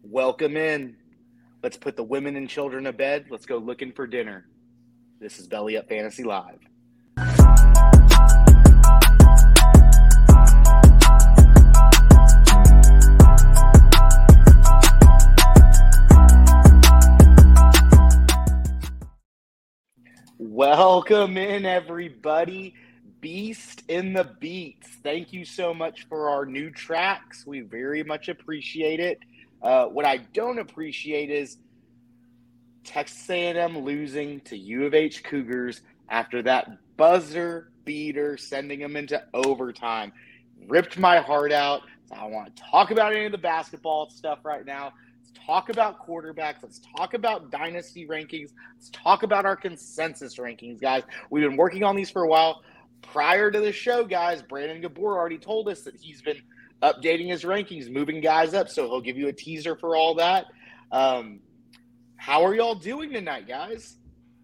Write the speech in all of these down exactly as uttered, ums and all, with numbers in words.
Welcome in. Let's put the women and children to bed. Let's go looking for dinner. This is Belly Up Fantasy Live. Welcome in, everybody. Beast in the Beats. Thank you so much for our new tracks. We very much appreciate it. Uh, what I don't appreciate is Texas A and M losing to U of H Cougars after that buzzer beater, sending them into overtime. Ripped my heart out. So I want to talk about any of the basketball stuff right now. Let's talk about quarterbacks. Let's talk about dynasty rankings. Let's talk about our consensus rankings, guys. We've been working on these for a while. Prior to the show, guys, Brandon Gabor already told us that he's been updating his rankings, moving guys up, so he'll give you a teaser for all that. Um, how are y'all doing tonight, guys?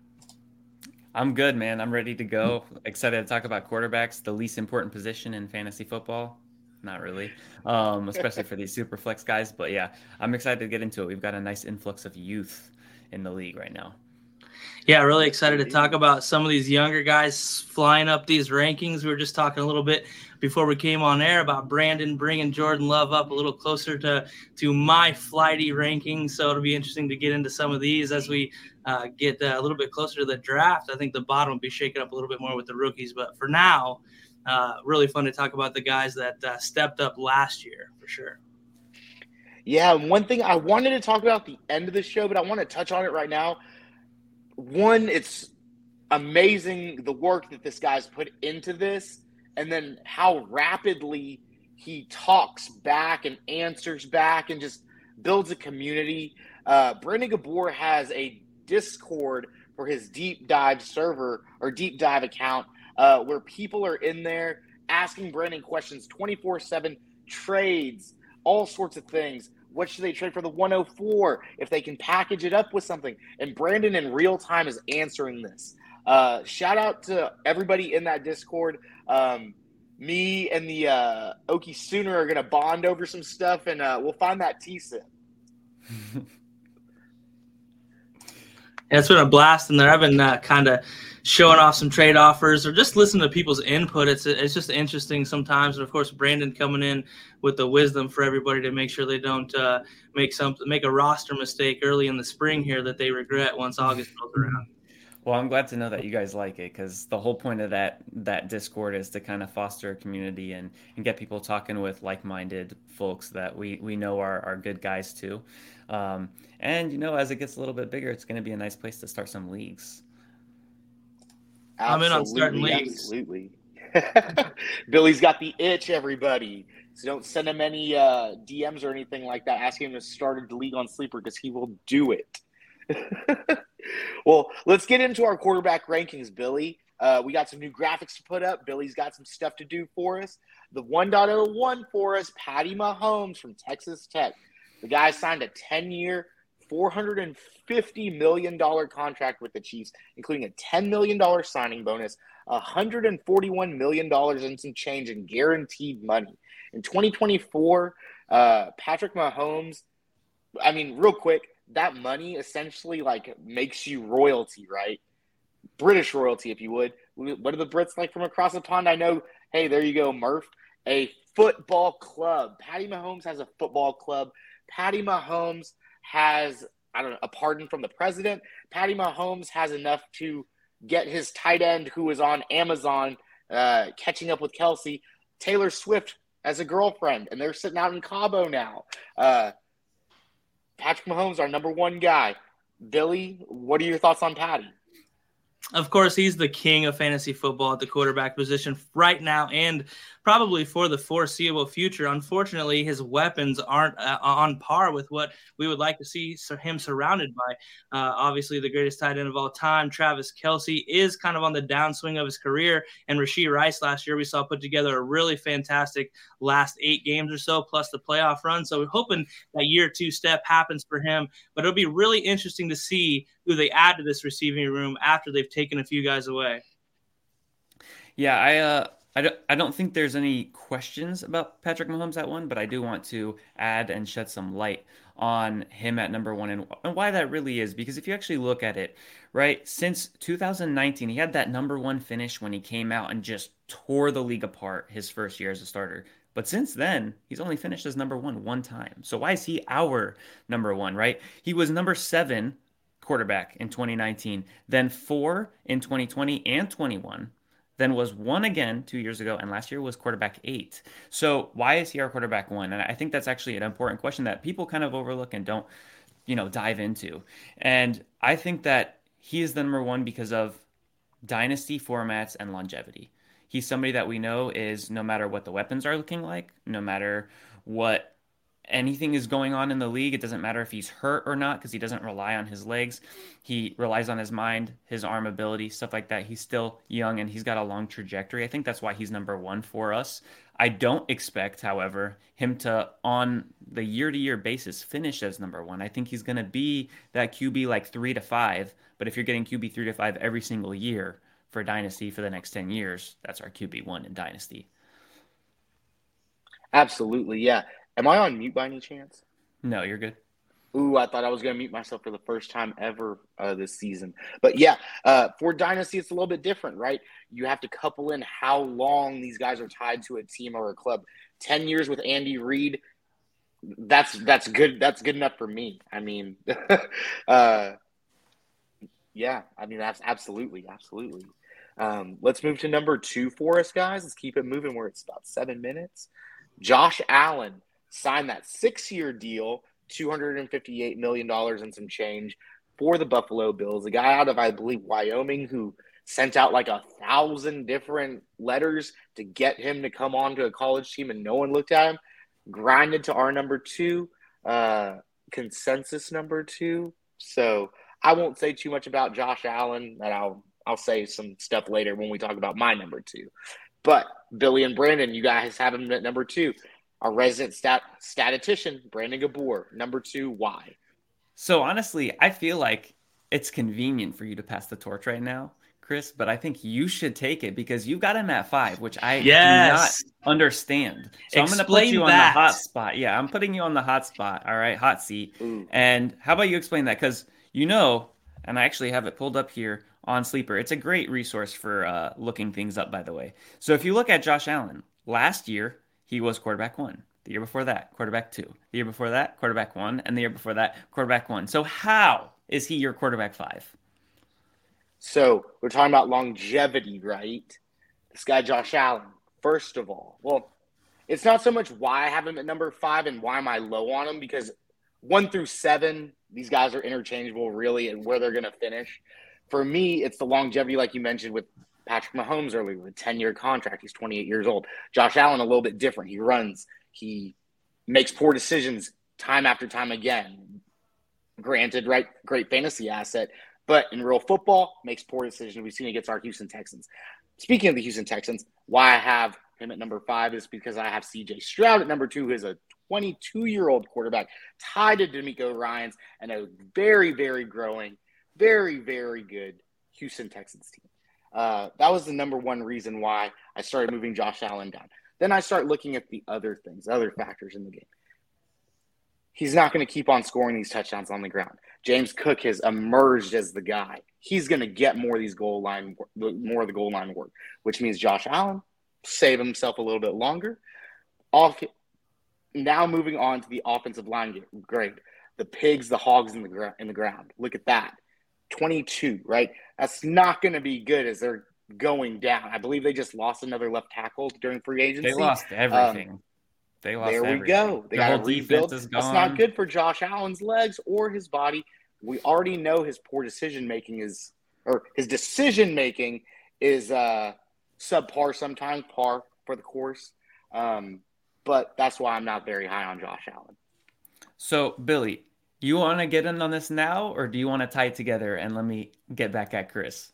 I'm good, man. I'm ready to go. Excited to talk about quarterbacks, the least important position in fantasy football. Not really, um, especially for these super flex guys. But yeah, I'm excited to get into it. We've got a nice influx of youth in the league right now. Yeah, really excited to talk about some of these younger guys flying up these rankings. We were just talking a little bit before we came on air about Brandon bringing Jordan Love up a little closer to, to my flighty rankings. So it'll be interesting to get into some of these as we uh, get uh, a little bit closer to the draft. I think the bottom will be shaken up a little bit more with the rookies. But for now, uh, really fun to talk about the guys that uh, stepped up last year for sure. Yeah, one thing I wanted to talk about at the end of the show, but I want to touch on it right now. One, it's amazing the work that this guy's put into this, and then how rapidly he talks back and answers back and just builds a community. Uh, Brandon Gabor has a Discord for his deep dive server or deep dive account uh, where people are in there asking Brandon questions twenty-four seven, trades, all sorts of things. What should they trade for the one oh four if they can package it up with something? And Brandon in real time is answering this. Uh, shout out to everybody in that Discord. Um, me and the uh, Okie Sooner are going to bond over some stuff, and uh, we'll find that T-Sip. Yeah, it's been a blast in there. I've been uh, kind of showing off some trade offers or just listening to people's input. It's it's just interesting sometimes. And, of course, Brandon coming in with the wisdom for everybody to make sure they don't uh, make some make a roster mistake early in the spring here that they regret once August rolls around. Well, I'm glad to know that you guys like it because the whole point of that that Discord is to kind of foster a community and, and get people talking with like-minded folks that we, we know are, are good guys too. Um, and, you know, as it gets a little bit bigger, it's going to be a nice place to start some leagues. I'm in on starting leagues. Absolutely. Billy's got the itch, everybody. So don't send him any uh, D Ms or anything like that. Ask him to start a league on Sleeper because he will do it. Well, let's get into our quarterback rankings, Billy. Uh, we got some new graphics to put up. Billy's got some stuff to do for us. The one point oh one for us, Patty Mahomes from Texas Tech. The guy signed a ten-year, four hundred fifty million dollars contract with the Chiefs, including a ten million dollars signing bonus, one hundred forty-one million dollars in some change in guaranteed money. In twenty twenty-four, uh, Patrick Mahomes, I mean, real quick, that money essentially like makes you royalty, right? British royalty, if you would. What are the Brits like from across the pond? I know, hey, there you go, Murph. A football club. Patty Mahomes has a football club. Patty Mahomes has, I don't know, a pardon from the president. Patty Mahomes has enough to get his tight end who is on Amazon uh, catching up with Kelsey, Taylor Swift, as a girlfriend, and they're sitting out in Cabo now. Uh, Patrick Mahomes, our number one guy. Billy, what are your thoughts on Patty? Of course, he's the king of fantasy football at the quarterback position right now and probably for the foreseeable future. Unfortunately, his weapons aren't uh, on par with what we would like to see him surrounded by. Uh, obviously, the greatest tight end of all time, Travis Kelce, is kind of on the downswing of his career. And Rashee Rice last year we saw put together a really fantastic last eight games or so, plus the playoff run. So we're hoping that year two step happens for him. But it'll be really interesting to see who they add to this receiving room after they've taken a few guys away. Yeah, I uh, I don't, I don't think there's any questions about Patrick Mahomes at one, but I do want to add and shed some light on him at number one and, and why that really is. Because if you actually look at it, right, since two thousand nineteen, he had that number one finish when he came out and just tore the league apart his first year as a starter. But since then, he's only finished as number one one time. So why is he our number one, right? He was number seven quarterback in twenty nineteen, then four in twenty twenty and twenty-one, then was one again two years ago, and last year was quarterback eight. So why is he our quarterback one? And I think that's actually an important question that people kind of overlook and don't, you know, dive into. And I think that he is the number one because of dynasty formats and longevity. He's somebody that we know is, no matter what the weapons are looking like, no matter what anything is going on in the league, it doesn't matter if he's hurt or not, because he doesn't rely on his legs. He relies on his mind, his arm ability, stuff like that. He's still young and he's got a long trajectory. I think that's why he's number one for us. I don't expect, however, him to, on the year-to-year basis, finish as number one. I think he's going to be that Q B like three to five. But if you're getting Q B three to five every single year for Dynasty for the next ten years, that's our Q B one in Dynasty. Absolutely, yeah. Am I on mute by any chance? No, you're good. Ooh, I thought I was going to mute myself for the first time ever uh, this season. But yeah, uh, for Dynasty, it's a little bit different, right? You have to couple in how long these guys are tied to a team or a club. Ten years with Andy Reid, that's that's good. That's good enough for me. I mean, uh, yeah, I mean, that's absolutely, absolutely. Um, let's move to number two for us, guys. Let's keep it moving where it's about seven minutes. Josh Allen signed that six-year deal, two hundred fifty-eight million dollars and some change for the Buffalo Bills. A guy out of, I believe, Wyoming who sent out like a thousand different letters to get him to come on to a college team, and no one looked at him. Grinded to our number two, uh, consensus number two. So I won't say too much about Josh Allen, and I'll I'll say some stuff later when we talk about my number two. But Billy and Brandon, you guys have him at number two. Our resident stat statistician, Brandon Gabor, number two. Why? So honestly, I feel like it's convenient for you to pass the torch right now, Chris, but I think you should take it because you got him at five, which I yes. do not understand. So Explain I'm going to put you that. on the hot spot. Yeah, I'm putting you on the hot spot. All right, hot seat. Ooh. And how about you explain that? Because you know, and I actually have it pulled up here on Sleeper. It's a great resource for uh, looking things up, by the way. So if you look at Josh Allen, last year, he was quarterback one. The year before that, quarterback two. The year before that, quarterback one. And the year before that, quarterback one. So how is he your quarterback five? So we're talking about longevity, right? This guy, Josh Allen, first of all. Well, it's not so much why I have him at number five and why am I low on him, because one through seven, these guys are interchangeable, really, and where they're going to finish. For me, it's the longevity, like you mentioned, with Patrick Mahomes earlier, with a ten-year contract. He's twenty-eight years old. Josh Allen, a little bit different. He runs. He makes poor decisions time after time again. Granted, right, great fantasy asset, but in real football, makes poor decisions. We've seen it against our Houston Texans. Speaking of the Houston Texans, why I have him at number five is because I have C J Stroud at number two, who is a twenty-two-year-old quarterback tied to DeMeco Ryans and a very, very growing, very, very good Houston Texans team. Uh, that was the number one reason why I started moving Josh Allen down. Then I start looking at the other things, other factors in the game. He's not going to keep on scoring these touchdowns on the ground. James Cook has emerged as the guy. He's going to get more of these goal line, more of the goal line work, which means Josh Allen save himself a little bit longer. Off, now moving on to the offensive line grade, the pigs, the hogs in the gra- in the ground. Look at that, twenty-two, right? That's not going to be good as they're going down. I believe they just lost another left tackle during free agency. They lost everything. Um, They lost there we everything. go. They got to rebuild. That's not good for Josh Allen's legs or his body. We already know his poor decision making is, or his decision making is uh, subpar sometimes, par for the course. Um, but that's why I'm not very high on Josh Allen. So, Billy, you want to get in on this now, or do you want to tie it together and let me get back at Chris?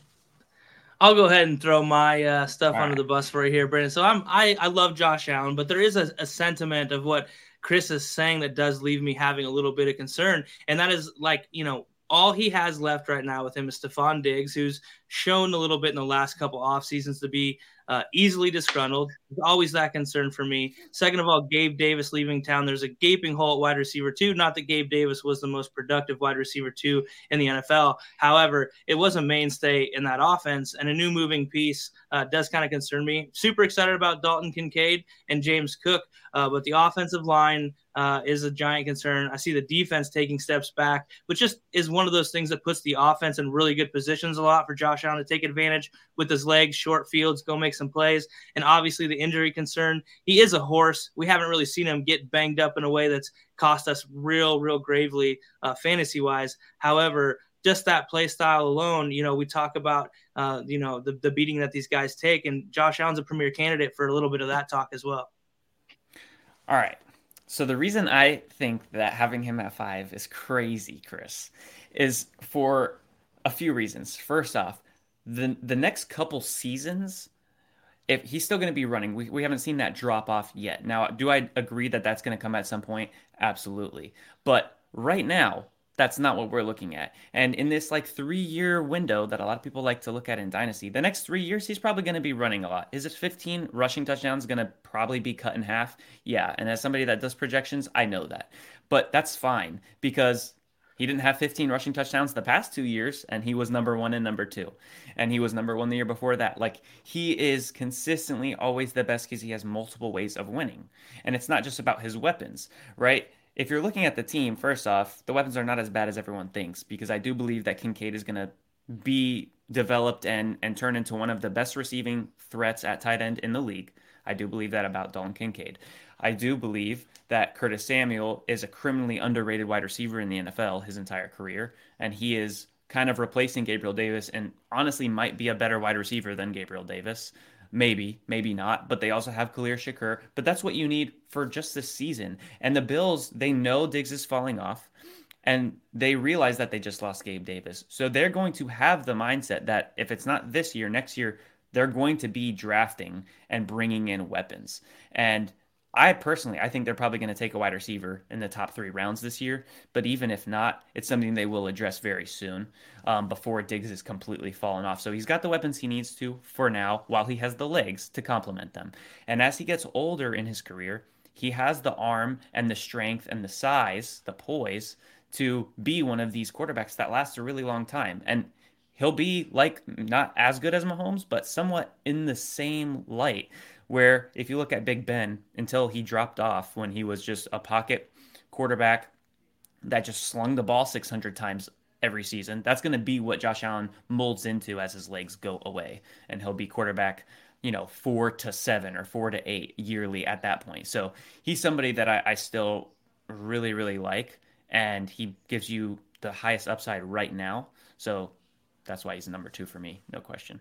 I'll go ahead and throw my uh, stuff All under right. the bus for you here, Brandon. So I'm I, I love Josh Allen, but there is a, a sentiment of what Chris is saying that does leave me having a little bit of concern, and that is like, you know, all he has left right now with him is Stephon Diggs, who's shown a little bit in the last couple off seasons to be Uh, easily disgruntled. There's always that concern for me. Second of all, Gabe Davis leaving town. There's a gaping hole at wide receiver two. Not that Gabe Davis was the most productive wide receiver two in the N F L. However, it was a mainstay in that offense, and a new moving piece uh, does kind of concern me. Super excited about Dalton Kincaid and James Cook, uh, but the offensive line uh, is a giant concern. I see the defense taking steps back, which just is one of those things that puts the offense in really good positions a lot for Josh Allen to take advantage with his legs, short fields, go make some plays. And obviously the injury concern. He is a horse. We haven't really seen him get banged up in a way that's cost us real, real gravely uh, fantasy-wise. However, just that play style alone, you know, we talk about, uh, you know, the, the beating that these guys take, and Josh Allen's a premier candidate for a little bit of that talk as well. All right. So the reason I think that having him at five is crazy, Chris, is for a few reasons. First off, the the next couple seasons, if he's still going to be running, we, we haven't seen that drop off yet. Now, do I agree that that's going to come at some point? Absolutely. But right now, that's not what we're looking at. And in this like three-year window that a lot of people like to look at in Dynasty, the next three years, he's probably going to be running a lot. Is it fifteen rushing touchdowns going to probably be cut in half? Yeah. And as somebody that does projections, I know that. But that's fine because he didn't have fifteen rushing touchdowns the past two years, and he was number one and number two. And he was number one the year before that. Like, he is consistently always the best because he has multiple ways of winning. And it's not just about his weapons, right? If you're looking at the team, first off, the weapons are not as bad as everyone thinks, because I do believe that Kincaid is going to be developed and, and turn into one of the best receiving threats at tight end in the league. I do believe that about Dalton Kincaid. I do believe that Curtis Samuel is a criminally underrated wide receiver in the N F L his entire career, and he is kind of replacing Gabriel Davis and honestly might be a better wide receiver than Gabriel Davis. Maybe, maybe not, but they also have Khalil Shakur. But that's what you need for just this season. And the Bills, they know Diggs is falling off, and they realize that they just lost Gabe Davis. So they're going to have the mindset that if it's not this year, next year, they're going to be drafting and bringing in weapons. And I personally, I think they're probably going to take a wide receiver in the top three rounds this year. But even if not, it's something they will address very soon um, before Diggs is completely fallen off. So he's got the weapons he needs to for now, while he has the legs to complement them. And as he gets older in his career, he has the arm and the strength and the size, the poise to be one of these quarterbacks that lasts a really long time. And he'll be like not as good as Mahomes, but somewhat in the same light. Where if you look at Big Ben, until he dropped off when he was just a pocket quarterback that just slung the ball six hundred times every season, that's going to be what Josh Allen molds into as his legs go away. And he'll be quarterback, you know, four to seven or four to eight yearly at that point. So he's somebody that I, I still really, really like. And he gives you the highest upside right now. So that's why he's number two for me. No question.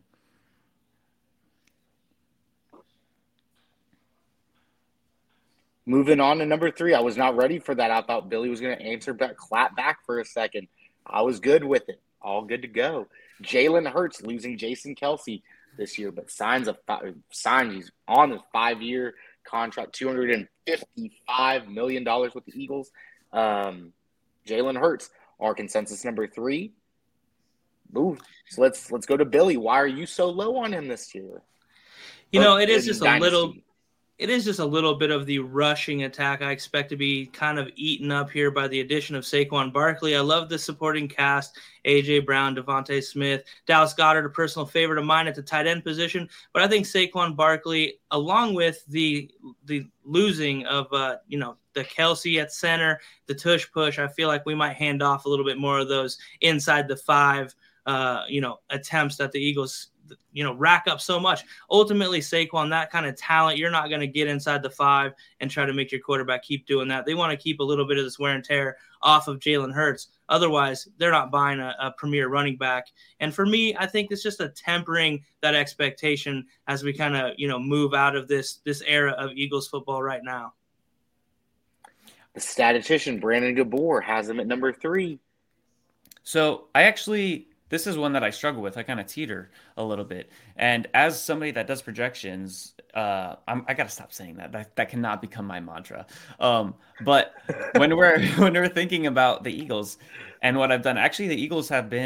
Moving on to number three. I was not ready for that. I thought Billy was going to answer back, clap back for a second. I was good with it. All good to go. Jalen Hurts losing Jason Kelce this year, but signs of signs he's on his five-year contract, two hundred fifty-five million dollars with the Eagles. Um, Jalen Hurts, our consensus number three. Ooh, so let's let's go to Billy. Why are you so low on him this year? You know, it is just Dynasty. a little – It is just a little bit of the rushing attack I expect to be kind of eaten up here by the addition of Saquon Barkley. I love the supporting cast, A J. Brown, Devontae Smith, Dallas Goedert, a personal favorite of mine at the tight end position. But I think Saquon Barkley, along with the the losing of, uh, you know, the Kelce at center, the tush push, I feel like we might hand off a little bit more of those inside the five, uh, you know, attempts that the Eagles you know, rack up so much. Ultimately, Saquon, that kind of talent, you're not going to get inside the five and try to make your quarterback keep doing that. They want to keep a little bit of this wear and tear off of Jalen Hurts. Otherwise, they're not buying a, a premier running back. And for me, I think it's just a tempering that expectation as we kind of, you know, move out of this this era of Eagles football right now. The statistician, Brandon Gabor, has him at number three. So I actually... This is one that I struggle with. I kind of teeter a little bit. And as somebody that does projections, uh, I'm, I got to stop saying that. that. That cannot become my mantra. Um, but when we're when we're thinking about the Eagles and what I've done, actually the Eagles have been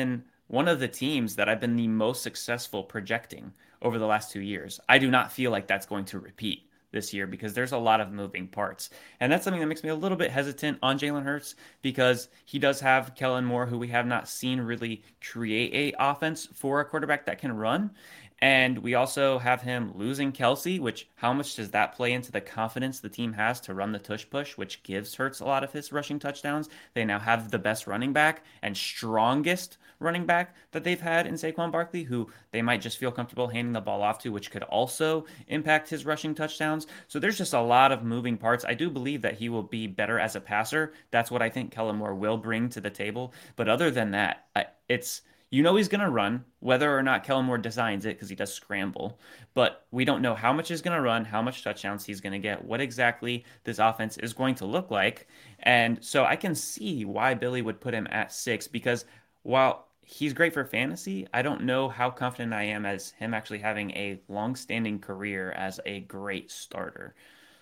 one of the teams that I've been the most successful projecting over the last two years. I do not feel like that's going to repeat this year because there's a lot of moving parts. And that's something that makes me a little bit hesitant on Jalen Hurts because he does have Kellen Moore, who we have not seen really create a offense for a quarterback that can run. And we also have him losing Kelsey, which how much does that play into the confidence the team has to run the tush push, which gives Hurts a lot of his rushing touchdowns. They now have the best running back and strongest running back that they've had in Saquon Barkley, who they might just feel comfortable handing the ball off to, which could also impact his rushing touchdowns. So there's just a lot of moving parts. I do believe that he will be better as a passer. That's what I think Kellen Moore will bring to the table. But other than that, it's you know he's going to run, whether or not Kellen Moore designs it, because he does scramble. But we don't know how much he's going to run, how much touchdowns he's going to get, what exactly this offense is going to look like. And so I can see why Billy would put him at six, because while he's great for fantasy, I don't know how confident I am as him actually having a long-standing career as a great starter.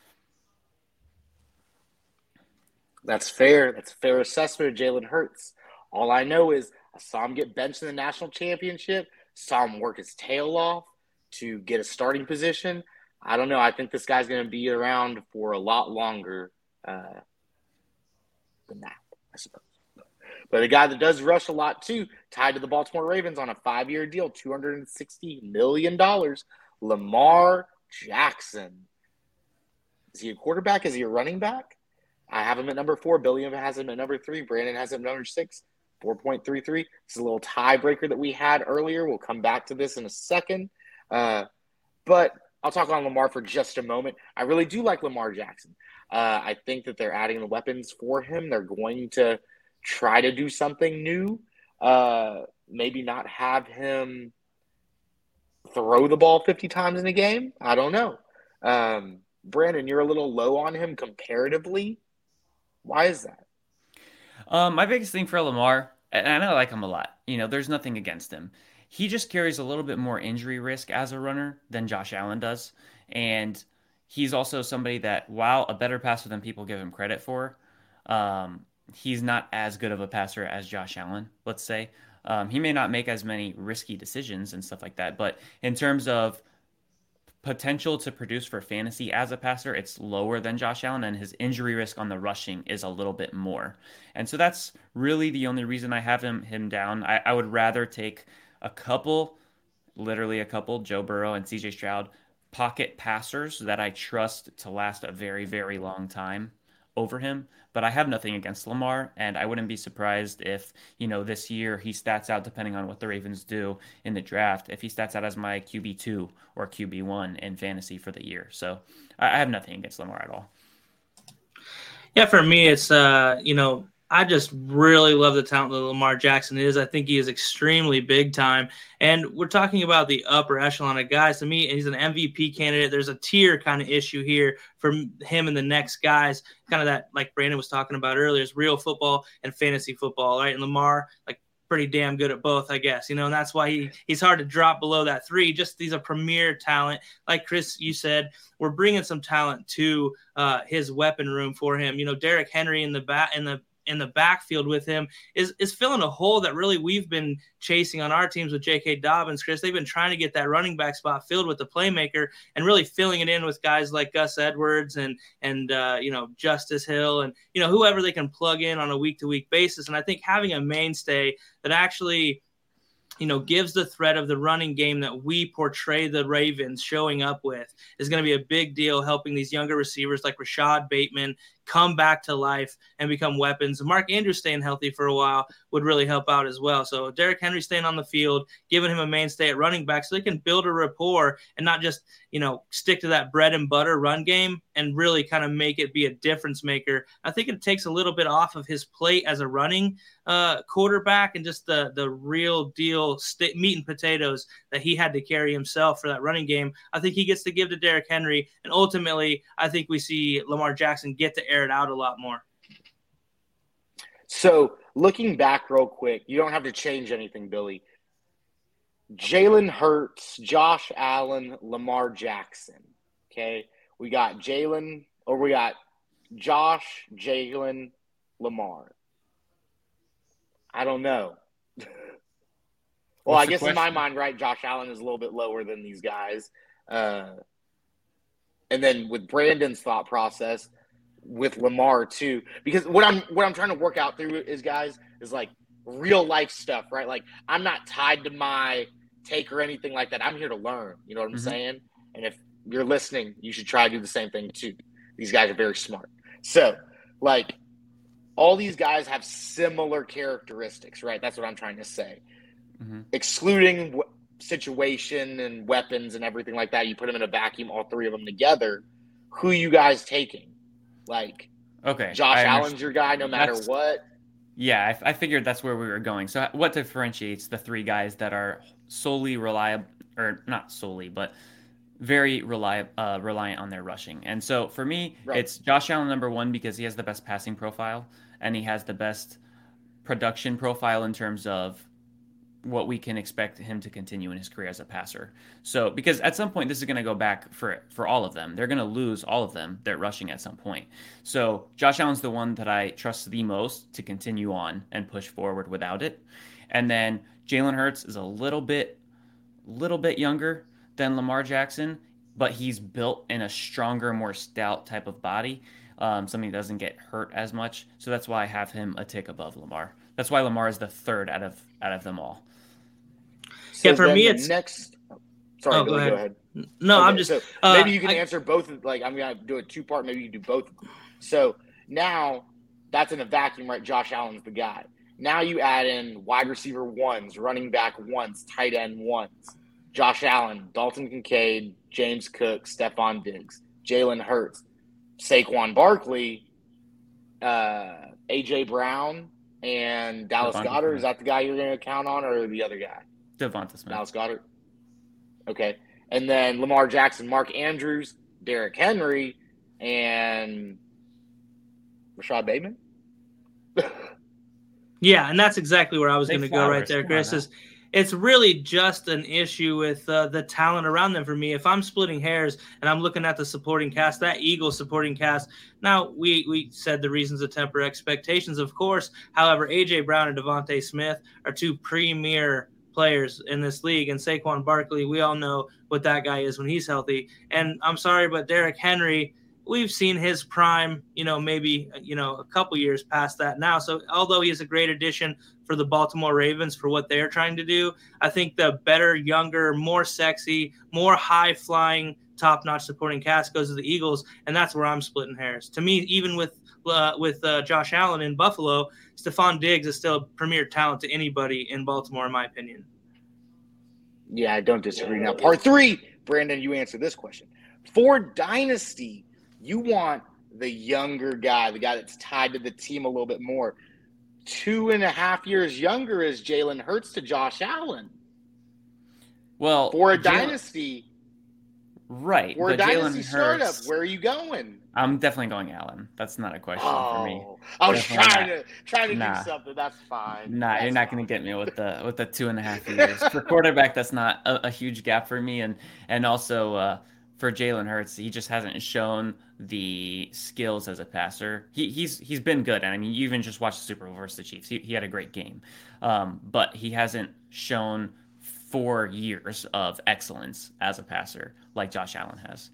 That's fair. That's a fair assessment of Jalen Hurts. All I know is I saw him get benched in the national championship, saw him work his tail off to get a starting position. I don't know. I think this guy's going to be around for a lot longer uh, than that, I suppose. But a guy that does rush a lot, too, tied to the Baltimore Ravens on a five-year deal, two hundred sixty million dollars, Lamar Jackson. Is he a quarterback? Is he a running back? I have him at number four. Billy has him at number three. Brandon has him at number six, four point three three. This is a little tiebreaker that we had earlier. We'll come back to this in a second. Uh, but I'll talk on Lamar for just a moment. I really do like Lamar Jackson. Uh, I think that they're adding the weapons for him. They're going to try to do something new. Uh, maybe not have him throw the ball fifty times in a game. I don't know. Um, Brandon, you're a little low on him comparatively. Why is that? Um, my biggest thing for Lamar, and I like him a lot, you know, there's nothing against him. He just carries a little bit more injury risk as a runner than Josh Allen does. And he's also somebody that, while a better passer than people give him credit for, um, he's not as good of a passer as Josh Allen, let's say. Um, he may not make as many risky decisions and stuff like that, but in terms of potential to produce for fantasy as a passer, it's lower than Josh Allen, and his injury risk on the rushing is a little bit more. And so that's really the only reason I have him him down. I, I would rather take a couple, literally a couple, Joe Burrow and C J Stroud, pocket passers that I trust to last a very, very long time over him. But I have nothing against Lamar, and I wouldn't be surprised if, you know, this year he stats out, depending on what the Ravens do in the draft, if he stats out as my Q B two or Q B one in fantasy for the year. So I have nothing against Lamar at all. Yeah, for me, it's, uh, you know, I just really love the talent that Lamar Jackson is. I think he is extremely big time. And we're talking about the upper echelon of guys. To me, he's an M V P candidate. There's a tier kind of issue here for him and the next guys. Kind of that, like Brandon was talking about earlier, is real football and fantasy football, right? And Lamar, like, pretty damn good at both, I guess, you know, and that's why he he's hard to drop below that three. Just he's a premier talent. Like Chris, you said, we're bringing some talent to uh, his weapon room for him. You know, Derrick Henry in the back in the in the backfield with him is is filling a hole that really we've been chasing on our teams with J K. Dobbins, Chris. They've been trying to get that running back spot filled with the playmaker and really filling it in with guys like Gus Edwards and, and uh, you know, Justice Hill and, you know, whoever they can plug in on a week-to-week basis. And I think having a mainstay that actually – you know, gives the threat of the running game that we portray the Ravens showing up with is going to be a big deal, helping these younger receivers like Rashad Bateman come back to life and become weapons. Mark Andrews staying healthy for a while would really help out as well. So Derrick Henry staying on the field, giving him a mainstay at running back so they can build a rapport and not just, you know, stick to that bread and butter run game and really kind of make it be a difference maker. I think it takes a little bit off of his plate as a running uh, quarterback and just the, the real deal st- meat and potatoes that he had to carry himself for that running game. I think he gets to give to Derrick Henry. And ultimately, I think we see Lamar Jackson get to air it out a lot more. So looking back real quick, you don't have to change anything, Billy. Jalen Hurts, Josh Allen, Lamar Jackson. Okay. We got Jalen, or we got Josh, Jalen, Lamar. I don't know. Well, What's I the guess in my question? mind, right, Josh Allen is a little bit lower than these guys. Uh, and then with Brandon's thought process, with Lamar too, because what I'm what I'm trying to work out through is guys is like real life stuff, right? Like I'm not tied to my take or anything like that. I'm here to learn. You know what I'm Mhm. saying? And if you're listening, you should try to do the same thing too. These guys are very smart. So, like, all these guys have similar characteristics, right? That's what I'm trying to say. Mhm. Excluding w- situation and weapons and everything like that, you put them in a vacuum, all three of them together. Who you guys taking? Like, Okay, Josh I Allen's understand. your guy no matter That's what. Yeah, I, I figured that's where we were going. So, what differentiates the three guys that are solely reliable, or not solely, but very reliant, uh, reliant on their rushing? And so, for me, Right. it's Josh Allen number one because he has the best passing profile and he has the best production profile in terms of what we can expect him to continue in his career as a passer. So, because at some point this is going to go back for for all of them. They're going to lose all of them. They're rushing at some point. So, Josh Allen's the one that I trust the most to continue on and push forward without it. And then Jalen Hurts is a little bit little bit younger than Lamar Jackson, but he's built in a stronger, more stout type of body. Um, something that doesn't get hurt as much. So that's why I have him a tick above Lamar. That's why Lamar is the third out of out of them all. So Yeah, for then me, the it's. next. Sorry, Oh, go Billy, go ahead. ahead. No, I'm Okay, just. so Uh, maybe you can I, answer both. Of, like I'm gonna do a two part. Maybe you can do both of them. So now that's in a vacuum, right? Josh Allen's the guy. Now you add in wide receiver ones, running back ones, tight end ones. Josh Allen, Dalton Kincaid, James Cook, Stephon Diggs, Jalen Hurts, Saquon Barkley, uh, A J Brown, and Dallas Devonta Goddard. Is Smith. that the guy you're going to count on, or the other guy? Devonta Smith. Dallas Goddard. Okay. And then Lamar Jackson, Mark Andrews, Derrick Henry, and Rashad Bateman. Yeah, and that's exactly where I was Zay going to go right Flowers, there, come on Chris. now. Is it's really just an issue with uh, the talent around them for me. If I'm splitting hairs and I'm looking at the supporting cast, that Eagles supporting cast, now we we said the reasons to temper expectations, of course. However, A J Brown and Devontae Smith are two premier players in this league, and Saquon Barkley, we all know what that guy is when he's healthy. And I'm sorry, but Derrick Henry, we've seen his prime, you know, maybe, you know, a couple years past that now. So although he is a great addition for the Baltimore Ravens for what they're trying to do, I think the better, younger, more sexy, more high-flying, top-notch supporting cast goes to the Eagles, and that's where I'm splitting hairs. To me, even with uh, with uh, Josh Allen in Buffalo, Stephon Diggs is still a premier talent to anybody in Baltimore, in my opinion. Yeah, I don't disagree. Now, part three, Brandon, you answer this question. For Dynasty, you want the younger guy, the guy that's tied to the team a little bit more. Two and a half years younger is Jalen Hurts to Josh Allen. Well, For a Jalen- dynasty, right? for a but dynasty Jalen startup, Hurts, where are you going? I'm definitely going Allen. That's not a question for me. Oh, I was Definitely trying not. to trying to Nah. do something. That's fine. Nah, That's you're not fine. going to get me with the with the two and a half years for quarterback. That's not a, a huge gap for me, and and also uh, for Jalen Hurts, he just hasn't shown the skills as a passer. He he's he's been good, and I mean, you even just watched the Super Bowl versus the Chiefs. He he had a great game, um, but he hasn't shown four years of excellence as a passer like Josh Allen has.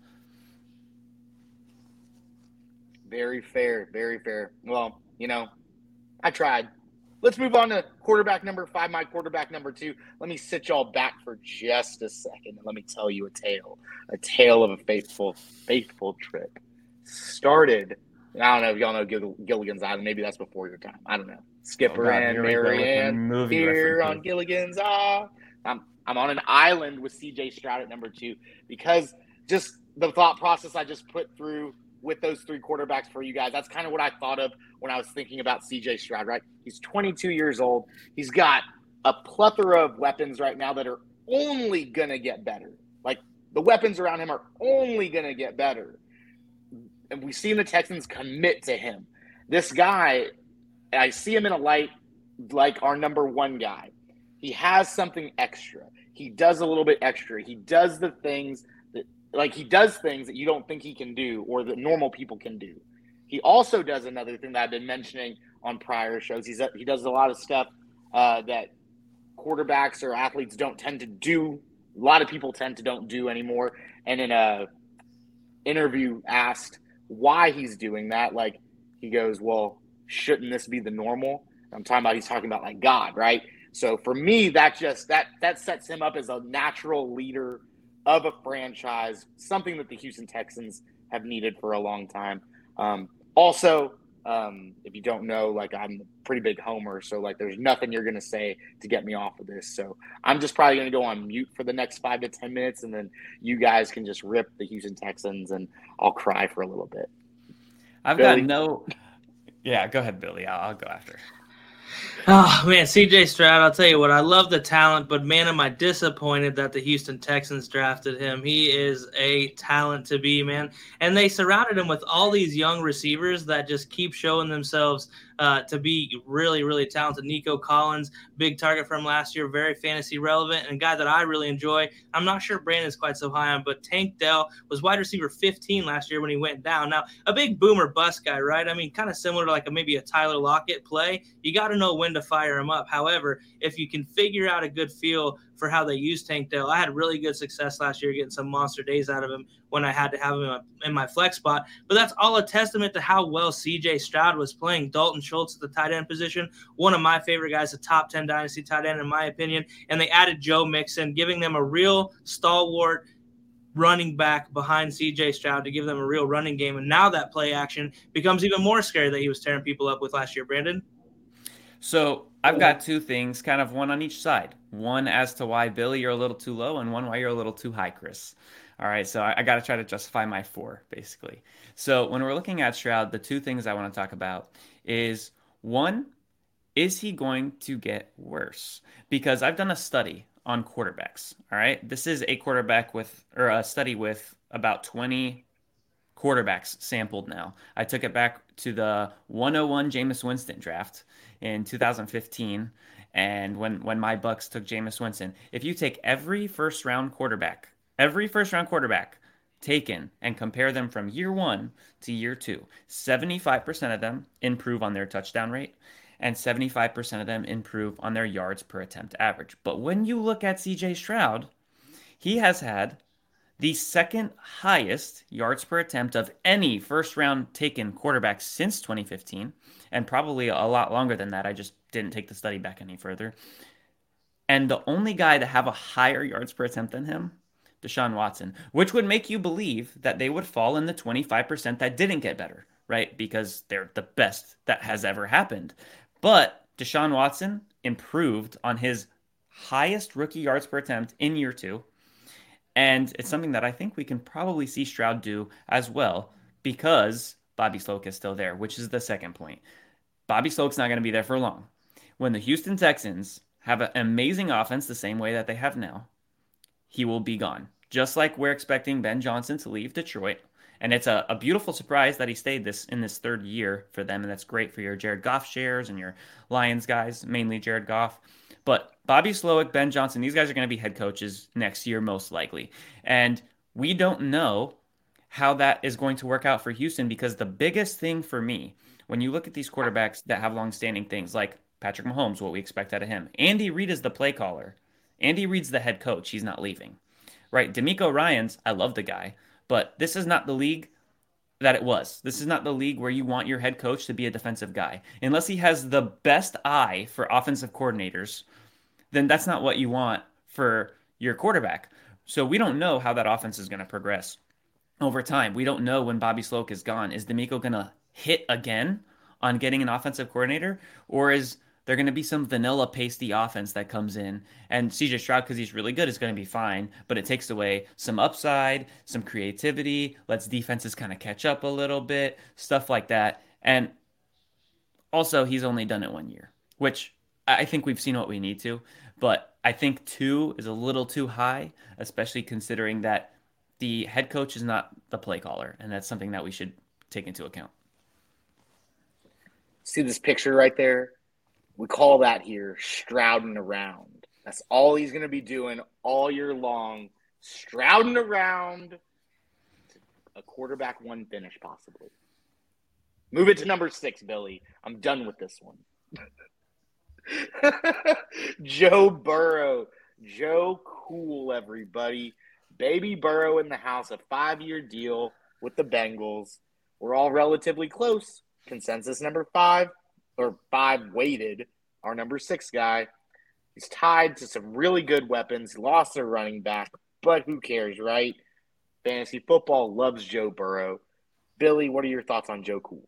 Very fair. Very fair. Well, you know, I tried. Let's move on to quarterback number five, my quarterback number two. Let me sit y'all back for just a second and let me tell you a tale. A tale of a faithful, faithful trip. Started, I don't know if y'all know Gill- Gilligan's Island. Maybe that's before your time. I don't know. Skipper Oh, God, and here we go with the Mary Ann movie here references. on Gilligan's Island. I'm, I'm on an island with C J Stroud at number two because just the thought process I just put through with those three quarterbacks for you guys. That's kind of what I thought of when I was thinking about C J Stroud, right? He's twenty-two years old. He's got a plethora of weapons right now that are only going to get better. Like, the weapons around him are only going to get better. And we've seen the Texans commit to him. This guy, I see him in a light like our number one guy. He has something extra. He does a little bit extra. He does the things that, like, he does things that you don't think he can do or that normal people can do. He also does another thing that I've been mentioning on prior shows. He's he does a lot of stuff uh, that quarterbacks or athletes don't tend to do. A lot of people tend to don't do anymore. And in a interview asked why he's doing that, like he goes, well, shouldn't this be the normal? I'm talking about, he's talking about like God, right? So for me, that just, that, that sets him up as a natural leader of a franchise, something that the Houston Texans have needed for a long time. Um, also, um, if you don't know, like I'm a pretty big homer, so like there's nothing you're going to say to get me off of this. So I'm just probably going to go on mute for the next five to ten minutes, and then you guys can just rip the Houston Texans, and I'll cry for a little bit. I've Billy? got no – yeah, go ahead, Billy. I'll, I'll go after. Oh, man, C J Stroud, I'll tell you what, I love the talent, but, man, am I disappointed that the Houston Texans drafted him. He is a talent to be, man. And they surrounded him with all these young receivers that just keep showing themselves uh, to be really, really talented. Nico Collins, big target from last year, very fantasy relevant, and a guy that I really enjoy. I'm not sure Brandon's quite so high on, but Tank Dell was wide receiver fifteen last year when he went down. Now, a big boomer bust guy, right? I mean, kind of similar to like a, maybe a Tyler Lockett play. You got to know when to fire him up. However, if you can figure out a good feel for how they use Tank Dell, I had really good success last year getting some monster days out of him when I had to have him in my flex spot. But that's all a testament to how well C J Stroud was playing. Dalton Schultz at the tight end position, one of my favorite guys, a top ten dynasty tight end in my opinion. And they added Joe Mixon, giving them a real stalwart running back behind C J Stroud to give them a real running game. And now that play action becomes even more scary that he was tearing people up with last year, Brandon. So I've got two things, kind of one on each side. One as to why, Billy, you're a little too low, and one why you're a little too high, Chris. All right, so I, I got to try to justify my four, basically. So when we're looking at Stroud, the two things I want to talk about is, one, is he going to get worse? Because I've done a study on quarterbacks, all right? This is a quarterback with, or a study with about twenty quarterbacks sampled now. I took it back to the one oh one Jameis Winston draft in two thousand fifteen, and when, when my Bucks took Jameis Winston. If you take every first-round quarterback, every first-round quarterback taken and compare them from year one to year two, seventy-five percent of them improve on their touchdown rate, and seventy-five percent of them improve on their yards per attempt average. But when you look at C J Stroud, he has had the second highest yards per attempt of any first-round taken quarterback since twenty fifteen, and probably a lot longer than that. I just didn't take the study back any further. And the only guy to have a higher yards per attempt than him, Deshaun Watson, which would make you believe that they would fall in the twenty-five percent that didn't get better, right? Because they're the best that has ever happened. But Deshaun Watson improved on his highest rookie yards per attempt in year two. And it's something that I think we can probably see Stroud do as well, because Bobby Sloak is still there, which is the second point. Bobby Sloak's not going to be there for long. When the Houston Texans have an amazing offense the same way that they have now, he will be gone. Just like we're expecting Ben Johnson to leave Detroit. And it's a, a beautiful surprise that he stayed this in this third year for them. And that's great for your Jared Goff shares and your Lions guys, mainly Jared Goff. But Bobby Sloak, Ben Johnson, these guys are going to be head coaches next year, most likely. And we don't know how that is going to work out for Houston, because the biggest thing for me, when you look at these quarterbacks that have long-standing things like Patrick Mahomes, what we expect out of him, Andy Reid is the play caller. Andy Reid's the head coach. He's not leaving. Right? DeMeco Ryans, I love the guy, but this is not the league that it was. This is not the league where you want your head coach to be a defensive guy. Unless he has the best eye for offensive coordinators, then that's not what you want for your quarterback. So we don't know how that offense is going to progress over time. We don't know when Bobby Sloak is gone. Is DeMeco going to hit again on getting an offensive coordinator? Or is there going to be some vanilla pasty offense that comes in? And C J Stroud, because he's really good, is going to be fine. But it takes away some upside, some creativity, lets defenses kind of catch up a little bit, stuff like that. And also, he's only done it one year, which I think we've seen what we need to. But I think two is a little too high, especially considering that the head coach is not the play caller. And that's something that we should take into account. See this picture right there? We call that here Strouding around. That's all he's going to be doing all year long, Strouding around to a quarterback one finish possibly. Move it to number six, Billy. I'm done with this one. Joe Burrow. Joe Cool, everybody. Baby Burrow in the house, a five-year deal with the Bengals. We're all relatively close. Consensus number five, or five weighted, our number six guy. He's tied to some really good weapons. He lost their running back, but who cares, right? Fantasy football loves Joe Burrow. Billy, what are your thoughts on Joe Cool?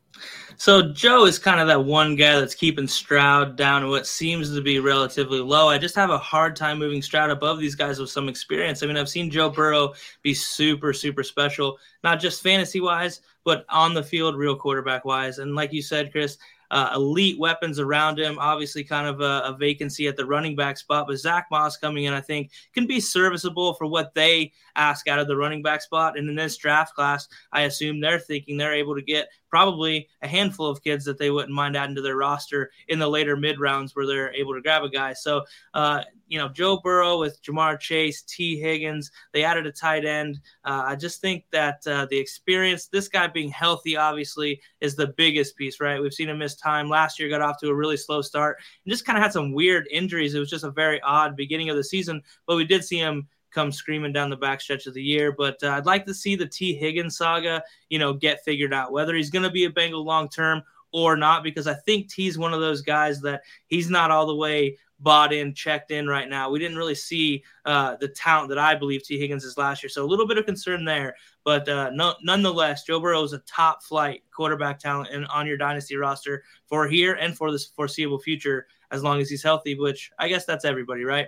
So Joe is kind of that one guy that's keeping Stroud down to what seems to be relatively low. I just have a hard time moving Stroud above these guys with some experience. I mean, I've seen Joe Burrow be super, super special, not just fantasy-wise, but on the field, real quarterback-wise. And like you said, Chris, uh, elite weapons around him, obviously kind of a, a vacancy at the running back spot. But Zach Moss coming in, I think, can be serviceable for what they ask out of the running back spot. And in this draft class, I assume they're thinking they're able to get probably a handful of kids that they wouldn't mind adding to their roster in the later mid rounds where they're able to grab a guy. So, uh, you know, Joe Burrow with Jamar Chase, T. Higgins, they added a tight end. Uh, I just think that uh, the experience, this guy being healthy, obviously, is the biggest piece, right? We've seen him miss time. Last year got off to a really slow start and just kind of had some weird injuries. It was just a very odd beginning of the season, but we did see him come screaming down the backstretch of the year. But uh, I'd like to see the T. Higgins saga, you know, get figured out, whether he's going to be a Bengal long-term or not, because I think T's one of those guys that he's not all the way bought in, checked in right now. We didn't really see uh, the talent that I believe T. Higgins is last year. So a little bit of concern there. But uh, no, nonetheless, Joe Burrow is a top flight quarterback talent in, on your dynasty roster for here and for this foreseeable future, as long as he's healthy, which I guess that's everybody, right?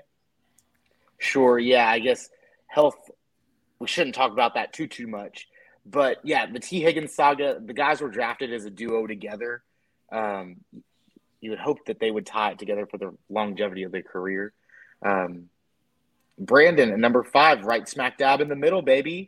Sure, yeah, I guess health, we shouldn't talk about that too, too much. But, yeah, the T. Higgins saga, the guys were drafted as a duo together. Um, you would hope that they would tie it together for the longevity of their career. Um, Brandon, at number five, right smack dab in the middle, baby.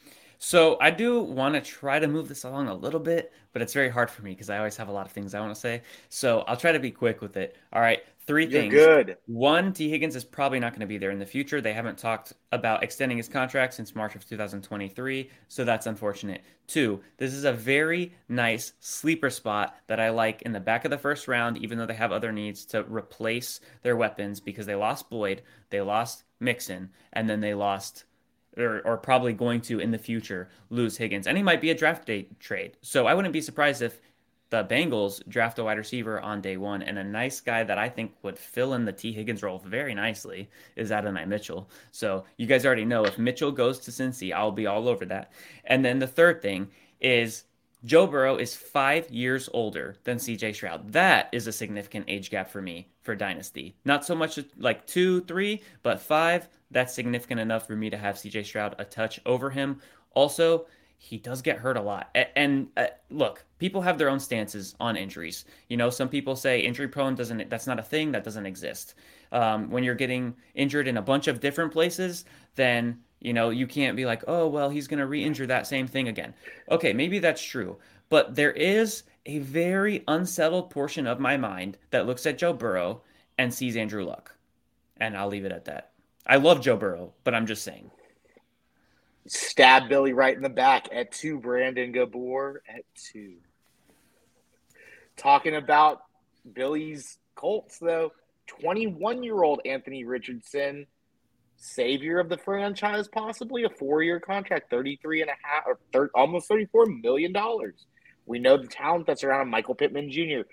So I do want to try to move this along a little bit, but it's very hard for me because I always have a lot of things I want to say. So I'll try to be quick with it. All right, three You're things. good. One, T. Higgins is probably not going to be there in the future. They haven't talked about extending his contract since March of two thousand twenty-three, so that's unfortunate. Two, this is a very nice sleeper spot that I like in the back of the first round, even though they have other needs to replace their weapons because they lost Boyd, they lost Mixon, and then they lost Or, or probably going to in the future lose Higgins, and he might be a draft day trade. So I wouldn't be surprised if the Bengals draft a wide receiver on day one, and a nice guy that I think would fill in the T. Higgins role very nicely is Adonai Mitchell. So you guys already know if Mitchell goes to Cincy, I'll be all over that. And then the third thing is Joe Burrow is five years older than C J Stroud. That is a significant age gap for me for Dynasty. Not so much like two, three, but five. That's significant enough for me to have C J Stroud a touch over him. Also, he does get hurt a lot. And uh, look, people have their own stances on injuries. You know, some people say injury prone doesn't, that's not a thing, that doesn't exist. Um, when you're getting injured in a bunch of different places, then, you know, you can't be like, oh, well, he's going to re-injure that same thing again. Okay, maybe that's true. But there is a very unsettled portion of my mind that looks at Joe Burrow and sees Andrew Luck. And I'll leave it at that. I love Joe Burrow, but I'm just saying. Stab Billy right in the back at two, Brandon Gabor at two. Talking about Billy's Colts, though, twenty-one-year-old Anthony Richardson, savior of the franchise, possibly a four-year contract, thirty-three and a half, or thir- almost thirty-four million dollars. We know the talent that's around Michael Pittman Junior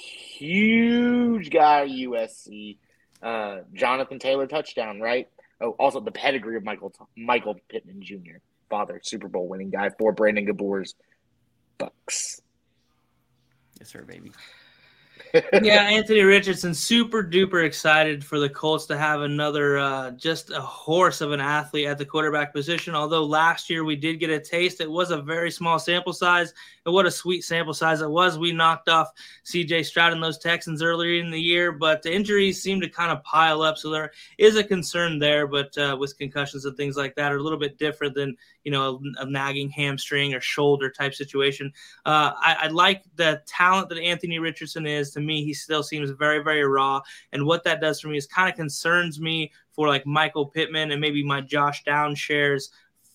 Huge guy at U S C. Uh, Jonathan Taylor touchdown, right? Oh, also the pedigree of Michael Michael Pittman Junior Father, Super Bowl winning guy for Brandon Gabor's Bucks. Yes, sir, baby. Yeah, Anthony Richardson, super duper excited for the Colts to have another uh, just a horse of an athlete at the quarterback position. Although last year we did get a taste, it was a very small sample size. And what a sweet sample size it was. We knocked off C J Stroud and those Texans earlier in the year, but the injuries seem to kind of pile up. So there is a concern there, but uh, with concussions and things like that are a little bit different than, you know, a, a nagging hamstring or shoulder type situation. Uh, I, I like the talent that Anthony Richardson is. To me, he still seems very, very raw. And what that does for me is kind of concerns me for like Michael Pittman and maybe my Josh Downs shares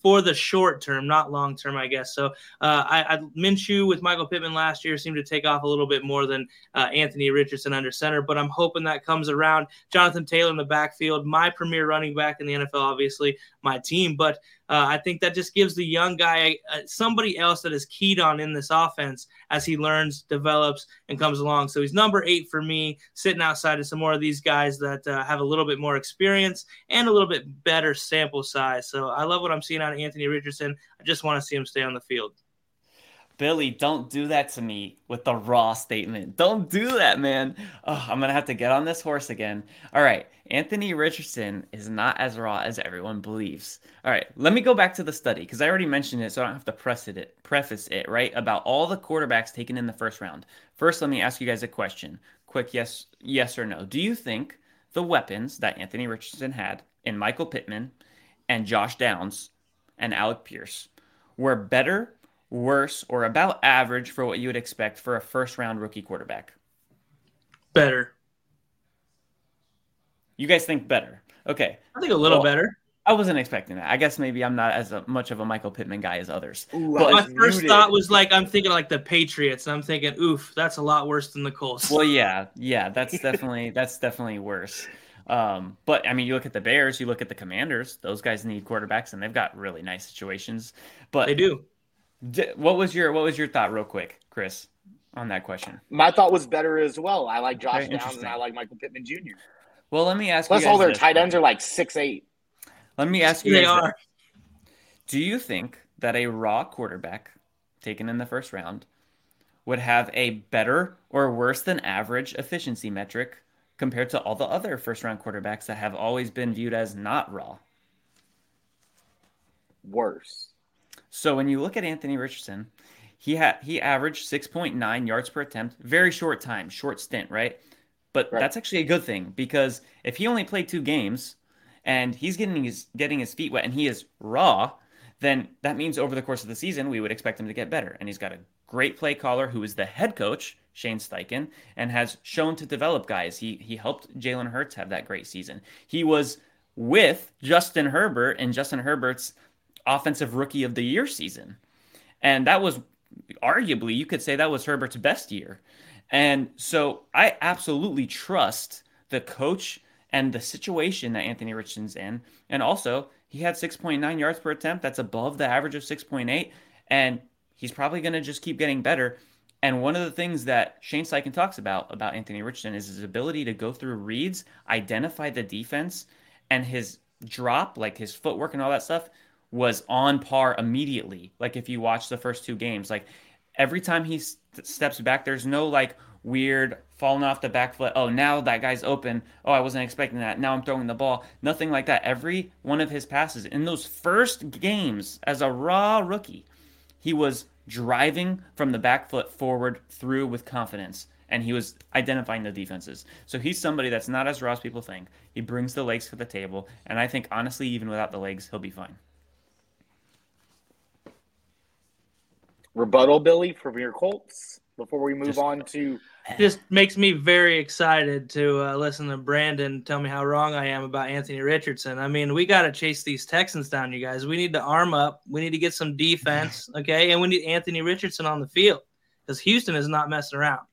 for the short term, not long term, I guess. So uh, I, I Minshew with Michael Pittman last year seemed to take off a little bit more than uh, Anthony Richardson under center, but I'm hoping that comes around. Jonathan Taylor in the backfield, my premier running back in the N F L, obviously my team, but uh, I think that just gives the young guy uh, somebody else that is keyed on in this offense as he learns, develops, and comes along. So he's number eight for me, sitting outside of some more of these guys that uh, have a little bit more experience and a little bit better sample size. So I love what I'm seeing out of Anthony Richardson. I just want to see him stay on the field. Billy, don't do that to me with the raw statement. Don't do that, man. Oh, I'm going to have to get on this horse again. All right. Anthony Richardson is not as raw as everyone believes. All right. Let me go back to the study because I already mentioned it, so I don't have to press it, preface it, right? About all the quarterbacks taken in the first round. First, let me ask you guys a question. Quick yes, yes or no. Do you think the weapons that Anthony Richardson had in Michael Pittman and Josh Downs and Alec Pierce were better, worse, or about average for what you would expect for a first-round rookie quarterback? Better. You guys think better? Okay. I think a little well, better. I wasn't expecting that. I guess maybe I'm not as a, much of a Michael Pittman guy as others. Ooh, but my first muted. thought was like, I'm thinking like the Patriots. And I'm thinking, oof, that's a lot worse than the Colts. Well, yeah, yeah, that's definitely that's definitely worse. Um, but I mean, you look at the Bears, you look at the Commanders. Those guys need quarterbacks, and they've got really nice situations. But they do. What was your What was your thought, real quick, Chris, on that question? My thought was better as well. I like Josh okay, Downs and I like Michael Pittman Junior Well, let me ask Plus, you. Plus, all their this. tight ends are like six eight. Let me ask you. They guys are. This. Do you think that a raw quarterback taken in the first round would have a better or worse than average efficiency metric compared to all the other first round quarterbacks that have always been viewed as not raw? Worse. So when you look at Anthony Richardson, he had he averaged six point nine yards per attempt, very short time, short stint, right? But right. That's actually a good thing because if he only played two games and he's getting his getting his feet wet and he is raw, then that means over the course of the season we would expect him to get better. And he's got a great play caller who is the head coach, Shane Steichen, and has shown to develop guys. He he helped Jalen Hurts have that great season. He was with Justin Herbert and Justin Herbert's offensive rookie of the year season. And that was arguably, you could say that was Herbert's best year. And so I absolutely trust the coach and the situation that Anthony Richardson's in. And also, he had six point nine yards per attempt. That's above the average of six point eight. And he's probably going to just keep getting better. And one of the things that Shane Steichen talks about, about Anthony Richardson, is his ability to go through reads, identify the defense, and his drop, like his footwork and all that stuff, was on par immediately. Like if you watch the first two games, like every time he st- steps back, there's no like weird falling off the back foot. Oh, now that guy's open. Oh, I wasn't expecting that. Now I'm throwing the ball. Nothing like that. Every one of his passes in those first games as a raw rookie, he was driving from the back foot forward through with confidence. And he was identifying the defenses. So he's somebody that's not as raw as people think. He brings the legs to the table. And I think, honestly, even without the legs, he'll be fine. Rebuttal, Billy, from your Colts before we move just, on to just makes me very excited to uh, listen to Brandon tell me how wrong I am about Anthony Richardson. I mean, we got to chase these Texans down, you guys. We need to arm up. We need to get some defense, okay? And we need Anthony Richardson on the field because Houston is not messing around.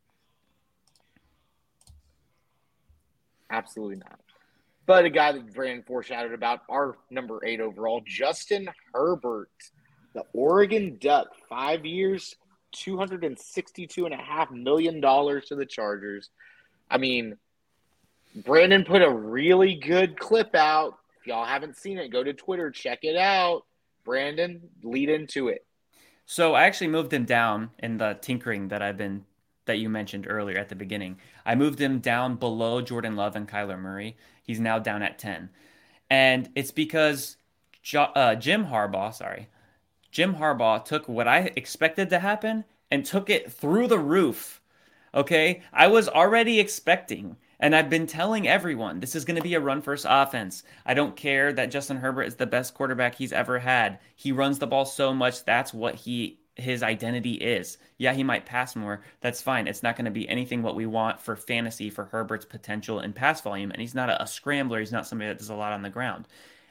Absolutely not. But a guy that Brandon foreshadowed about, our number eight overall, Justin Herbert. The Oregon Duck, five years, two hundred sixty-two point five million dollars to the Chargers. I mean, Brandon put a really good clip out. If y'all haven't seen it, go to Twitter, check it out. Brandon, lead into it. So I actually moved him down in the tinkering that I've been that you mentioned earlier at the beginning. I moved him down below Jordan Love and Kyler Murray. He's now down at ten. And it's because uh, Jim Harbaugh, sorry, Jim Harbaugh took what I expected to happen and took it through the roof. Okay? I was already expecting, and I've been telling everyone, this is going to be a run-first offense. I don't care that Justin Herbert is the best quarterback he's ever had. He runs the ball so much, that's what he his identity is. Yeah, he might pass more. That's fine. It's not going to be anything what we want for fantasy for Herbert's potential and pass volume, and he's not a, a scrambler. He's not somebody that does a lot on the ground.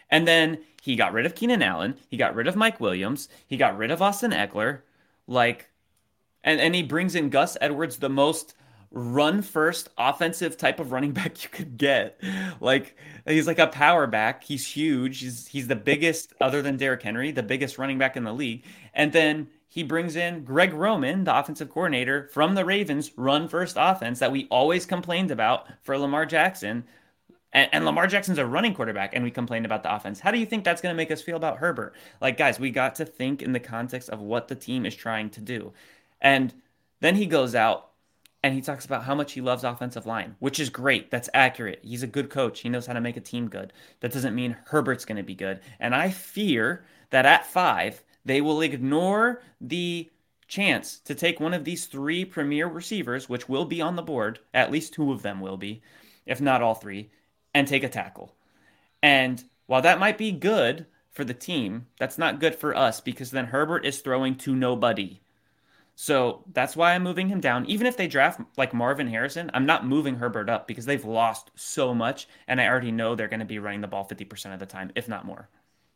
And then he got rid of Keenan Allen. He got rid of Mike Williams. He got rid of Austin Eckler. Like, and, and he brings in Gus Edwards, the most run first offensive type of running back you could get. Like, he's like a power back. He's huge. He's he's the biggest, other than Derrick Henry, the biggest running back in the league. And then he brings in Greg Roman, the offensive coordinator from the Ravens, run first offense that we always complained about for Lamar Jackson. And, and Lamar Jackson's a running quarterback, and we complained about the offense. How do you think that's going to make us feel about Herbert? Like, guys, we got to think in the context of what the team is trying to do. And then he goes out and he talks about how much he loves offensive line, which is great. That's accurate. He's a good coach. He knows how to make a team good. That doesn't mean Herbert's going to be good. And I fear that at five, they will ignore the chance to take one of these three premier receivers, which will be on the board, at least two of them will be, if not all three, and take a tackle. And while that might be good for the team, that's not good for us because then Herbert is throwing to nobody. So that's why I'm moving him down. Even if they draft like Marvin Harrison, I'm not moving Herbert up because they've lost so much, and I already know they're going to be running the ball fifty percent of the time, if not more.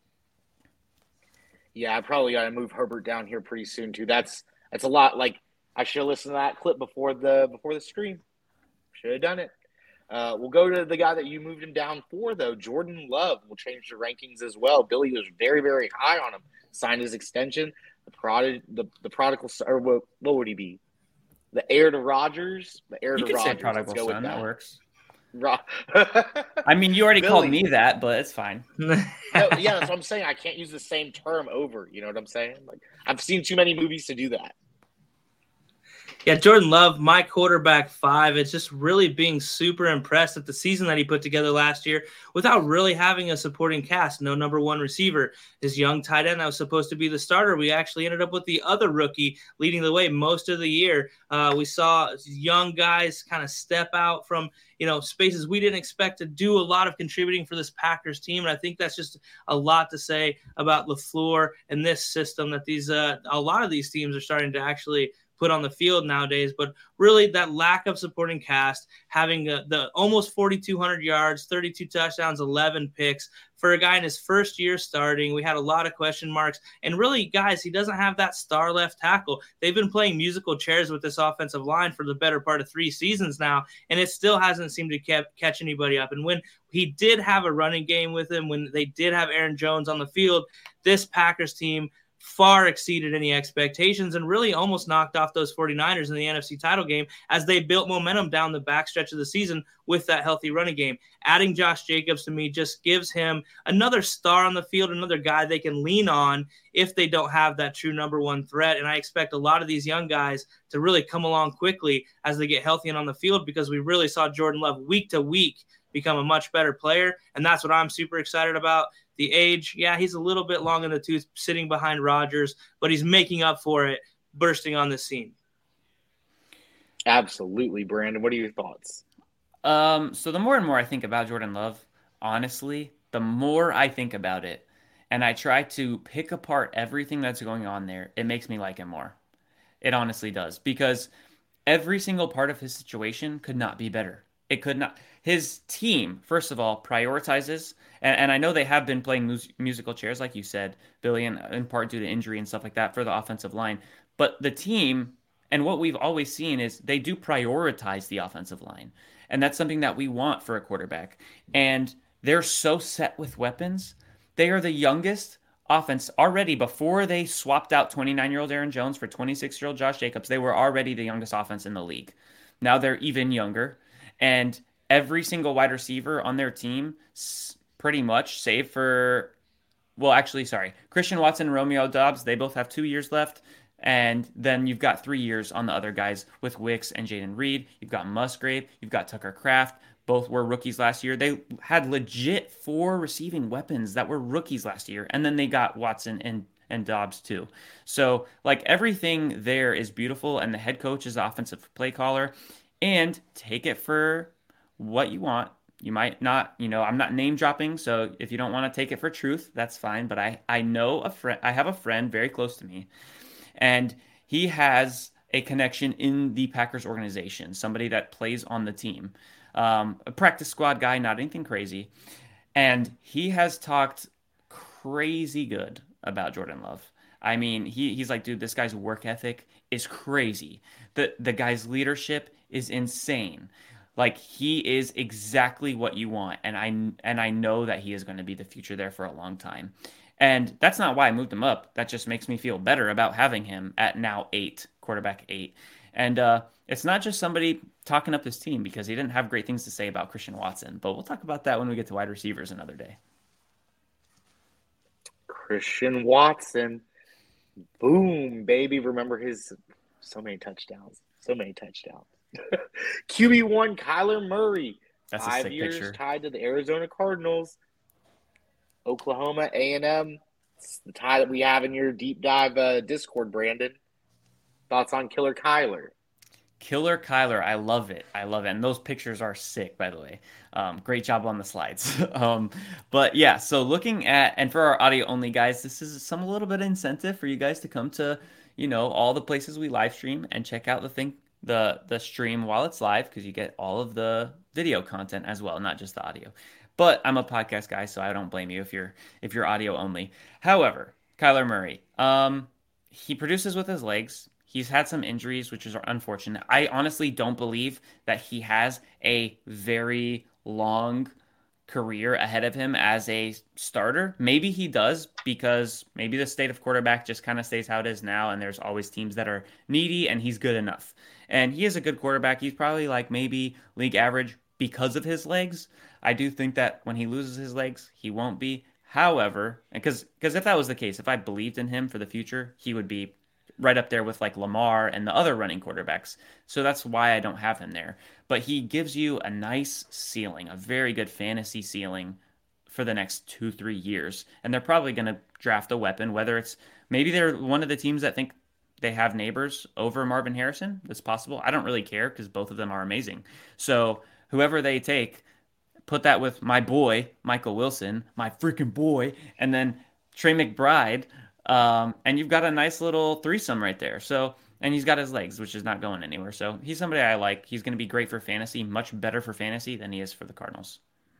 Yeah, I probably got to move Herbert down here pretty soon too. That's that's a lot. Like, I should have listened to that clip before the before the stream. Should have done it. Uh, we'll go to the guy that you moved him down for, though. Jordan Love will change the rankings as well. Billy was very, very high on him. Signed his extension. The prod, the, the prodigal, or what, what would he be? The heir to Rodgers? The heir you to can Rodgers. say prodigal Let's go son. with that. that works. Ro- I mean, you already Billy. called me that, but it's fine. no, yeah, that's what I'm saying. I can't use the same term over. You know what I'm saying? Like, I've seen too many movies to do that. Yeah, Jordan Love, my quarterback five. It's just really being super impressed at the season that he put together last year without really having a supporting cast. No number one receiver. His young tight end that was supposed to be the starter. We actually ended up with the other rookie leading the way most of the year. Uh, we saw young guys kind of step out from, you know, spaces we didn't expect to do a lot of contributing for this Packers team. And I think that's just a lot to say about LaFleur and this system that these uh, a lot of these teams are starting to actually put on the field nowadays. But really that lack of supporting cast, having the, the almost forty-two hundred yards, thirty-two touchdowns, eleven picks for a guy in his first year starting. We had a lot of question marks, and really, guys, he doesn't have that star left tackle. They've been playing musical chairs with this offensive line for the better part of three seasons now, and it still hasn't seemed to kept, catch anybody up. And when he did have a running game with him, when they did have Aaron Jones on the field, this Packers team far exceeded any expectations and really almost knocked off those 49ers in the N F C title game as they built momentum down the backstretch of the season with that healthy running game. Adding Josh Jacobs to me just gives him another star on the field, another guy they can lean on if they don't have that true number one threat. And I expect a lot of these young guys to really come along quickly as they get healthy and on the field because we really saw Jordan Love week to week become a much better player. And that's what I'm super excited about. The age, yeah, he's a little bit long in the tooth sitting behind Rodgers, but he's making up for it, bursting on the scene. Absolutely, Brandon. What are your thoughts? Um, so the more and more I think about Jordan Love, honestly, the more I think about it, and I try to pick apart everything that's going on there, it makes me like him more. It honestly does, because every single part of his situation could not be better. It could not. His team, first of all, prioritizes, and, and I know they have been playing mus- musical chairs, like you said, Billy, in, in part due to injury and stuff like that for the offensive line. But the team, and what we've always seen is they do prioritize the offensive line. And that's something that we want for a quarterback. And they're so set with weapons. They are the youngest offense already. Before they swapped out twenty-nine-year-old Aaron Jones for twenty-six-year-old Josh Jacobs, they were already the youngest offense in the league. Now they're even younger. And every single wide receiver on their team, pretty much, save for, well, actually, sorry, Christian Watson and Romeo Doubs, they both have two years left. And then you've got three years on the other guys with Wicks and Jaden Reed. You've got Musgrave. You've got Tucker Kraft. Both were rookies last year. They had legit four receiving weapons that were rookies last year. And then they got Watson and, and Dobbs too. So, like, everything there is beautiful. And the head coach is the offensive play caller. And take it for what you want. You might not, you know, I'm not name dropping. So if you don't want to take it for truth, that's fine. But I, I know a friend, I have a friend very close to me. And he has a connection in the Packers organization, somebody that plays on the team, um, a practice squad guy, not anything crazy. And he has talked crazy good about Jordan Love. I mean, he, he's like, dude, this guy's work ethic is crazy. The the guy's leadership is insane. Like he is exactly what you want, and I and I know that he is going to be the future there for a long time. And that's not why I moved him up. That just makes me feel better about having him at now eight, quarterback eight. And uh, it's not just somebody talking up his team because he didn't have great things to say about Christian Watson, but we'll talk about that when we get to wide receivers another day. Christian Watson, boom, baby. Remember his so many touchdowns, so many touchdowns. Q B one, Kyler Murray. That's a Five sick years picture. tied to the Arizona Cardinals. Oklahoma, A and M. It's the tie that we have in your deep dive uh, Discord, Brandon. Thoughts on Killer Kyler? Killer Kyler, I love it. I love it. And those pictures are sick, by the way. Um, great job on the slides. um, but yeah, so looking at, and for our audio only guys, this is some a little bit of incentive for you guys to come to, you know, all the places we live stream and check out the thing, the the stream while it's live because you get all of the video content as well, not just the audio. But I'm a podcast guy, so I don't blame you if you're if you're audio only. However, Kyler Murray, um, he produces with his legs. He's had some injuries, which is unfortunate. I honestly don't believe that he has a very long career ahead of him as a starter. Maybe he does because maybe the state of quarterback just kind of stays how it is now, and there's always teams that are needy, and he's good enough. And he is a good quarterback. He's probably like maybe league average because of his legs. I do think that when he loses his legs, he won't be. However, because because if that was the case, if I believed in him for the future, he would be right up there with like Lamar and the other running quarterbacks. So that's why I don't have him there. But he gives you a nice ceiling, a very good fantasy ceiling for the next two, three years. And they're probably going to draft a weapon, whether it's maybe they're one of the teams that think they have Neighbors over Marvin Harrison. That's possible. I don't really care because both of them are amazing. So whoever they take, put that with my boy, Michael Wilson, my freaking boy, and then Trey McBride. Um, and you've got a nice little threesome right there. So, and he's got his legs, which is not going anywhere. So he's somebody I like. He's going to be great for fantasy, much better for fantasy than he is for the Cardinals.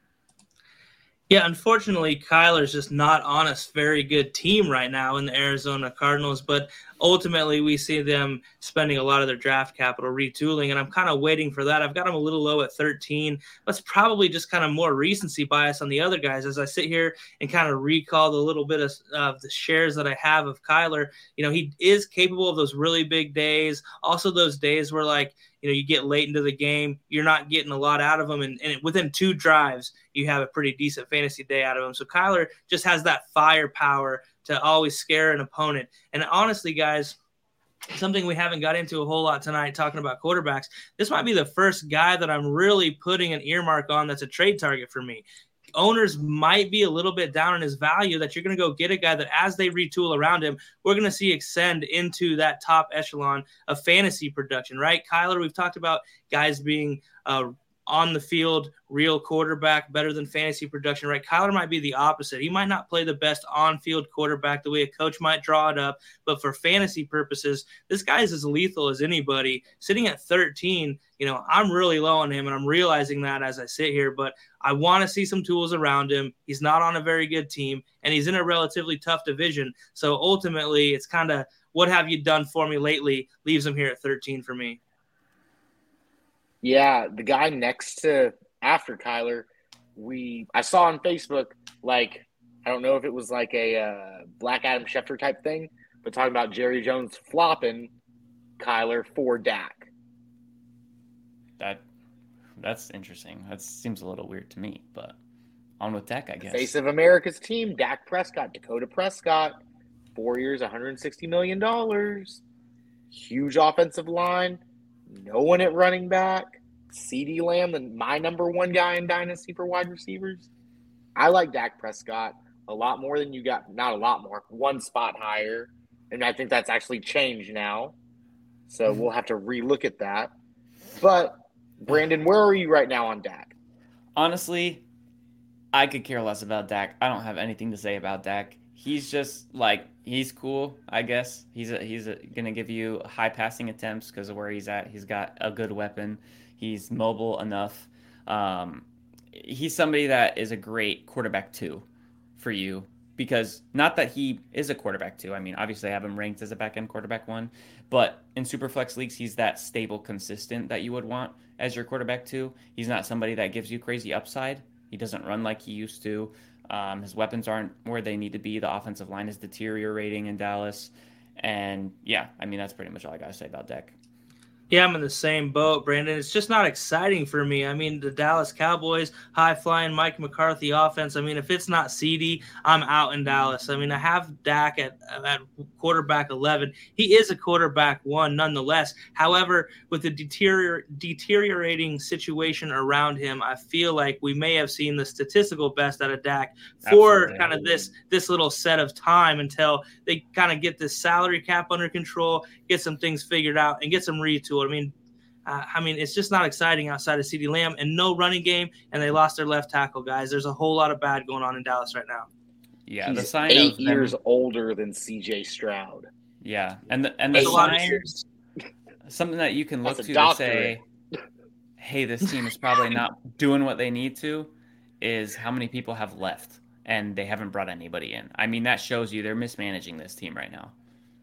Yeah, unfortunately, Kyler's just not on a very good team right now in the Arizona Cardinals, but ultimately we see them spending a lot of their draft capital retooling, and I'm kind of waiting for that. I've got him a little low at thirteen. That's probably just kind of more recency bias on the other guys. As I sit here and kind of recall the little bit of uh, the shares that I have of Kyler, you know, he is capable of those really big days. Also those days where, like, you know, you get late into the game, you're not getting a lot out of them, and, and within two drives, you have a pretty decent fantasy day out of him. So Kyler just has that firepower to always scare an opponent. And honestly, guys, something we haven't got into a whole lot tonight talking about quarterbacks, this might be the first guy that I'm really putting an earmark on that's a trade target for me. Owners might be a little bit down on his value, that you're going to go get a guy that as they retool around him, we're going to see extend into that top echelon of fantasy production, right? Kyler, we've talked about guys being uh, on the field, real quarterback, better than fantasy production, right? Kyler might be the opposite. He might not play the best on-field quarterback the way a coach might draw it up, but for fantasy purposes, this guy is as lethal as anybody. Sitting at thirteen, you know, I'm really low on him, and I'm realizing that as I sit here, but I want to see some tools around him. He's not on a very good team, and he's in a relatively tough division. So ultimately, it's kind of what have you done for me lately leaves him here at thirteen for me. Yeah, the guy next to after Kyler, we I saw on Facebook, like, I don't know if it was like a uh, Black Adam Schefter type thing, but talking about Jerry Jones flopping Kyler for Dak. That that's interesting. That seems a little weird to me, but on with Dak, I guess. Face of America's team, Dak Prescott, Dakota Prescott, four years, one hundred sixty million dollars. Huge offensive line. No one at running back. CeeDee Lamb, and my number one guy in Dynasty for wide receivers. I like Dak Prescott a lot more than you got. Not a lot more. One spot higher. And I think that's actually changed now. So we'll have to relook at that. But, Brandon, where are you right now on Dak? Honestly, I could care less about Dak. I don't have anything to say about Dak. He's just like, he's cool, I guess. He's a, he's going to give you high passing attempts because of where he's at. He's got a good weapon. He's mobile enough. Um, he's somebody that is a great quarterback two for you, because not that he is a quarterback two. I mean, obviously I have him ranked as a back end quarterback one, but in Superflex leagues, he's that stable, consistent that you would want as your quarterback two. He's not somebody that gives you crazy upside. He doesn't run like he used to. Um, his weapons aren't where they need to be. The offensive line is deteriorating in Dallas. And yeah, I mean, that's pretty much all I got to say about Dak. Yeah, I'm in the same boat, Brandon. It's just not exciting for me. I mean, the Dallas Cowboys, high-flying Mike McCarthy offense. I mean, if it's not C D, I'm out in Dallas. I mean, I have Dak at, at quarterback eleven. He is a quarterback one nonetheless. However, with the deterior- deteriorating situation around him, I feel like we may have seen the statistical best out of Dak for Absolutely. kind of this, this little set of time until they kind of get this salary cap under control, get some things figured out, and get some retool. I mean, uh, I mean, it's just not exciting outside of CeeDee Lamb and no running game, and they lost their left tackle, guys. There's a whole lot of bad going on in Dallas right now. Yeah, He's the sign eight of years them, older than C J Stroud. Yeah, and the and the sign, something that you can look to to say, hey, this team is probably not doing what they need to, is how many people have left, and they haven't brought anybody in. I mean, that shows you they're mismanaging this team right now.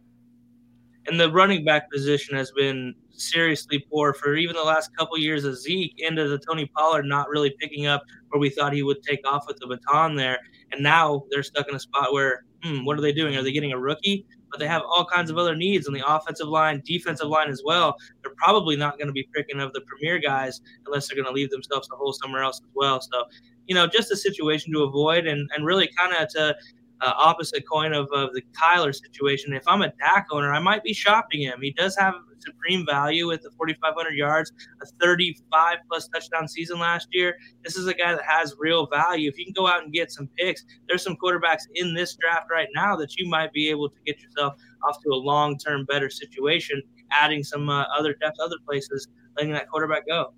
And the running back position has been seriously poor for even the last couple of years of Zeke, into the Tony Pollard not really picking up where we thought he would take off with the baton there. And now they're stuck in a spot where, hmm, what are they doing? Are they getting a rookie? But they have all kinds of other needs on the offensive line, defensive line as well. They're probably not going to be picking up the premier guys unless they're going to leave themselves a hole somewhere else as well. So, you know, just a situation to avoid, and, and really kind of to – Uh, opposite coin of, of the Kyler situation. If I'm a Dak owner, I might be shopping him. He does have supreme value with the forty-five hundred yards, a thirty-five plus touchdown season last year. This is a guy that has real value. If you can go out and get some picks, there's some quarterbacks in this draft right now that you might be able to get yourself off to a long-term better situation, adding some uh, other depth, other places, letting that quarterback go.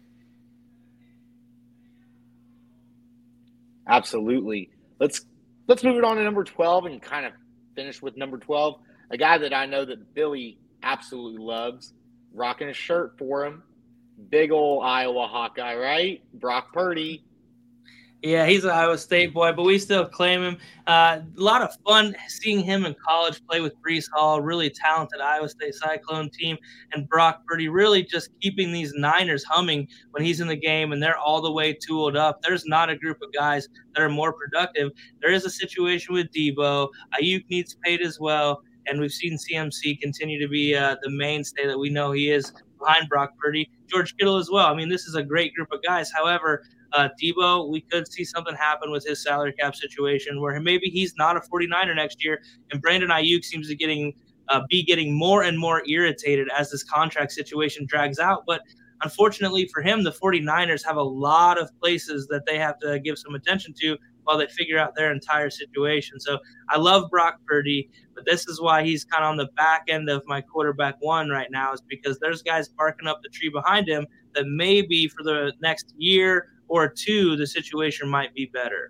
Absolutely. Let's Let's move it on to number twelve and kind of finish with number twelve. A guy that I know that Billy absolutely loves, rocking a shirt for him. Big old Iowa Hawkeye, right? Brock Purdy. Yeah, he's an Iowa State boy, but we still claim him. Uh, a lot of fun seeing him in college play with Breece Hall, really talented Iowa State Cyclone team, and Brock Purdy really just keeping these Niners humming when he's in the game and they're all the way tooled up. There's not a group of guys that are more productive. There is a situation with Debo. Ayuk needs paid as well, and we've seen C M C continue to be uh, the mainstay that we know he is behind Brock Purdy. George Kittle as well. I mean, this is a great group of guys. However, Uh, Debo, we could see something happen with his salary cap situation where maybe he's not a forty-niner next year, and Brandon Ayuk seems to getting uh, be getting more and more irritated as this contract situation drags out. But unfortunately for him, the forty-niners have a lot of places that they have to give some attention to while they figure out their entire situation. So I love Brock Purdy, but this is why he's kind of on the back end of my quarterback one right now, is because there's guys barking up the tree behind him that maybe for the next year or two, the situation might be better.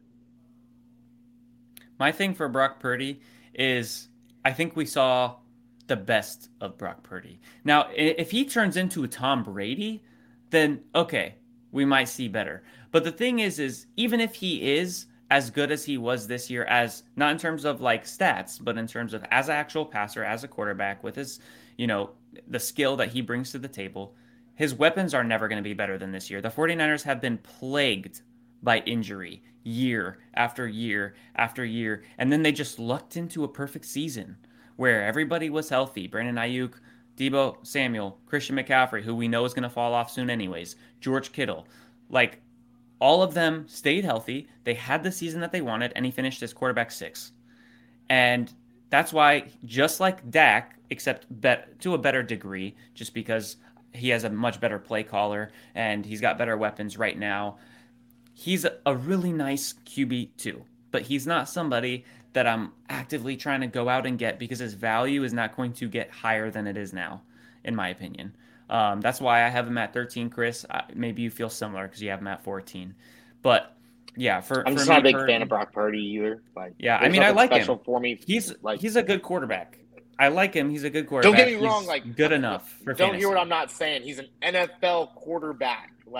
My thing for Brock Purdy is I think we saw the best of Brock Purdy. Now, if he turns into a Tom Brady, then okay, we might see better. But the thing is, is even if he is as good as he was this year, as not in terms of like stats, but in terms of as an actual passer, as a quarterback, with his, you know, the skill that he brings to the table, his weapons are never going to be better than this year. The forty-niners have been plagued by injury year after year after year. And then they just lucked into a perfect season where everybody was healthy. Brandon Ayuk, Debo Samuel, Christian McCaffrey, who we know is going to fall off soon anyways, George Kittle. Like, all of them stayed healthy. They had the season that they wanted, and he finished as quarterback six. And that's why, just like Dak, except bet- to a better degree, just because he has a much better play caller and he's got better weapons right now, he's a really nice Q B too. But he's not somebody that I'm actively trying to go out and get because his value is not going to get higher than it is now, in my opinion. Um, that's why I have him at thirteen, Chris. Uh, maybe you feel similar because you have him at fourteen. But yeah, for I'm for just me, not a big Purdy, fan of Brock Purdy either. Like, yeah, I mean, I like him. For me, he's like, he's a good quarterback. I like him. He's a good quarterback. Don't get me he's wrong. Like, good enough for don't fantasy. hear what I'm not saying. He's an N F L quarterback. Like,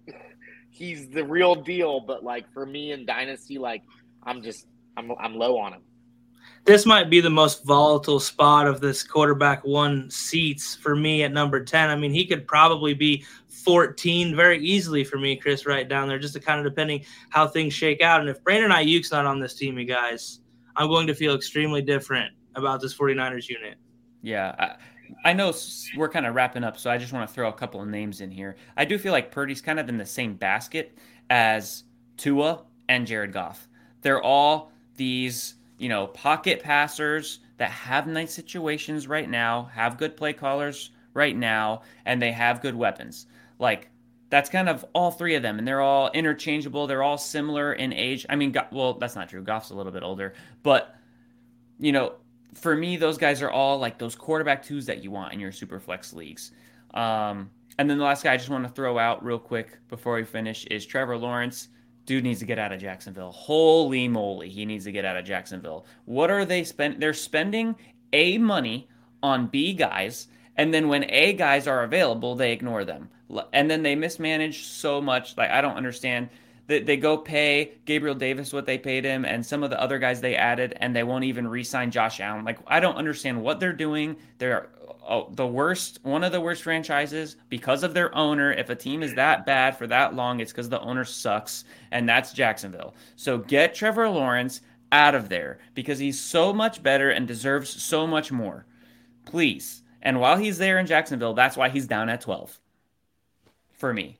he's the real deal. But like for me in Dynasty, like I'm just I'm I'm low on him. This might be the most volatile spot of this quarterback one seats for me at number ten. I mean, he could probably be fourteen very easily for me, Chris, right down there, just to kind of depending how things shake out. And if Brandon Ayuk's not on this team, you guys, I'm going to feel extremely different about this 49ers unit. Yeah, I, I know we're kind of wrapping up, so I just want to throw a couple of names in here. I do feel like Purdy's kind of in the same basket as Tua and Jared Goff. They're all these, you know, pocket passers that have nice situations right now, have good play callers right now, and they have good weapons. Like, that's kind of all three of them, and they're all interchangeable. They're all similar in age. I mean, Go- well, that's not true. Goff's a little bit older, but, you know, for me, those guys are all like those quarterback twos that you want in your super flex leagues. Um, and then the last guy I just want to throw out real quick before we finish is Trevor Lawrence. Dude needs to get out of Jacksonville. Holy moly, he needs to get out of Jacksonville. What are they spend? They're spending A money on B guys, and then when A guys are available, they ignore them. And then they mismanage so much. Like, I don't understand. They, they go pay Gabriel Davis what they paid him and some of the other guys they added, and they won't even re-sign Josh Allen. Like, I don't understand what they're doing. They're oh, the worst, one of the worst franchises because of their owner. If a team is that bad for that long, it's because the owner sucks, and that's Jacksonville. So get Trevor Lawrence out of there because he's so much better and deserves so much more. Please. And while he's there in Jacksonville, that's why he's down at twelve for me.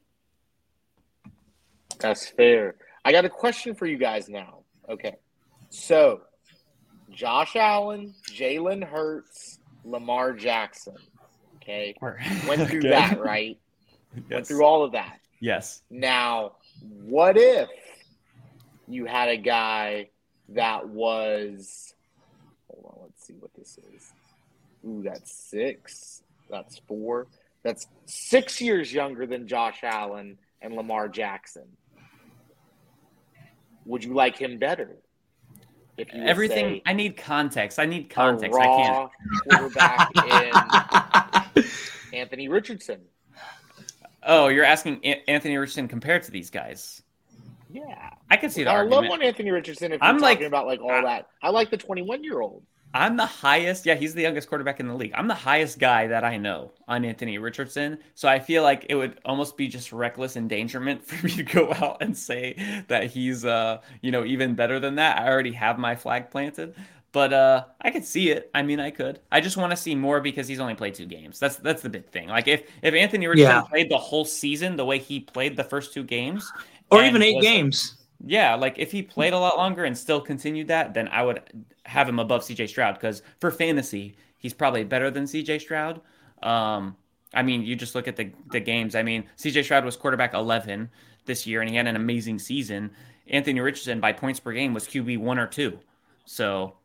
That's fair. I got a question for you guys now. Okay. So, Josh Allen, Jalen Hurts, Lamar Jackson. Okay. Went through Okay. that, right? Yes. Went through all of that. Yes. Now, what if you had a guy that was, hold on, let's see what this is. Ooh, that's six. That's four. That's six years younger than Josh Allen and Lamar Jackson. Would you like him better? If you Everything. say I need context. I need a context. I raw quarterback in Anthony Richardson. Oh, you're asking A- Anthony Richardson compared to these guys? Yeah. I can see the I love argument. on Anthony Richardson if I'm you're like- talking about like all that. I like the twenty-one-year-old. I'm the highest. Yeah, he's the youngest quarterback in the league. I'm the highest guy that I know on Anthony Richardson. So I feel like it would almost be just reckless endangerment for me to go out and say that he's, uh, you know, even better than that. I already have my flag planted, but uh, I could see it. I mean, I could. I just want to see more because he's only played two games. That's that's the big thing. Like if if Anthony Richardson Yeah. played the whole season the way he played the first two games, Or and even eight was- games. Yeah, like if he played a lot longer and still continued that, then I would have him above C J Stroud because for fantasy, he's probably better than C J Stroud. Um, I mean, you just look at the the games. I mean, C J Stroud was quarterback eleven this year, and he had an amazing season. Anthony Richardson, by points per game, was Q B one or two. So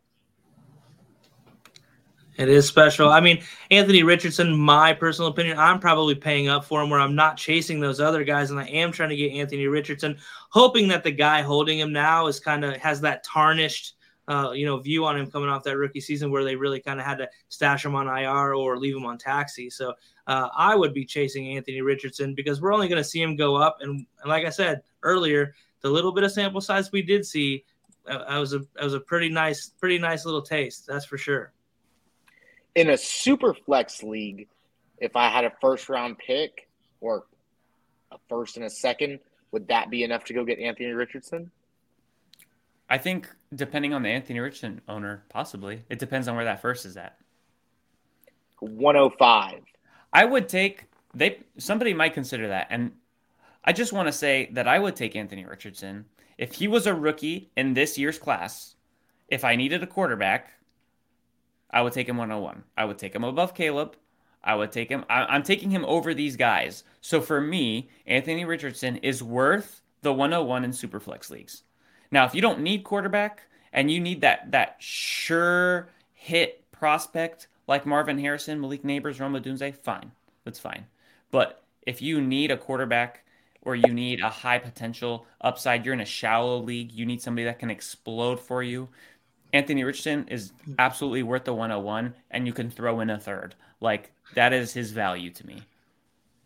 It is special. I mean, Anthony Richardson, my personal opinion, I'm probably paying up for him where I'm not chasing those other guys, and I am trying to get Anthony Richardson, hoping that the guy holding him now is kind of has that tarnished, uh, you know, view on him coming off that rookie season where they really kind of had to stash him on I R or leave him on taxi. So uh, I would be chasing Anthony Richardson because we're only going to see him go up. And, and like I said earlier, the little bit of sample size we did see, uh, was a was a pretty nice, pretty nice little taste. That's for sure. In a super flex league, if I had a first round pick or a first and a second, would that be enough to go get Anthony Richardson? I think depending on the Anthony Richardson owner, possibly. It depends on where that first is at. one oh five. I would take they somebody might consider that, and I just want to say that I would take Anthony Richardson if he was a rookie in this year's class. If I needed a quarterback, I would take him one oh one. I would take him above Caleb. I would take him. I, I'm taking him over these guys. So for me, Anthony Richardson is worth the one oh one in Superflex leagues. Now, if you don't need quarterback and you need that that sure hit prospect like Marvin Harrison, Malik Neighbors, Rome Odunze, fine. That's fine. But if you need a quarterback or you need a high potential upside, you're in a shallow league, you need somebody that can explode for you, Anthony Richardson is absolutely worth the one oh one, and you can throw in a third. Like, that is his value to me.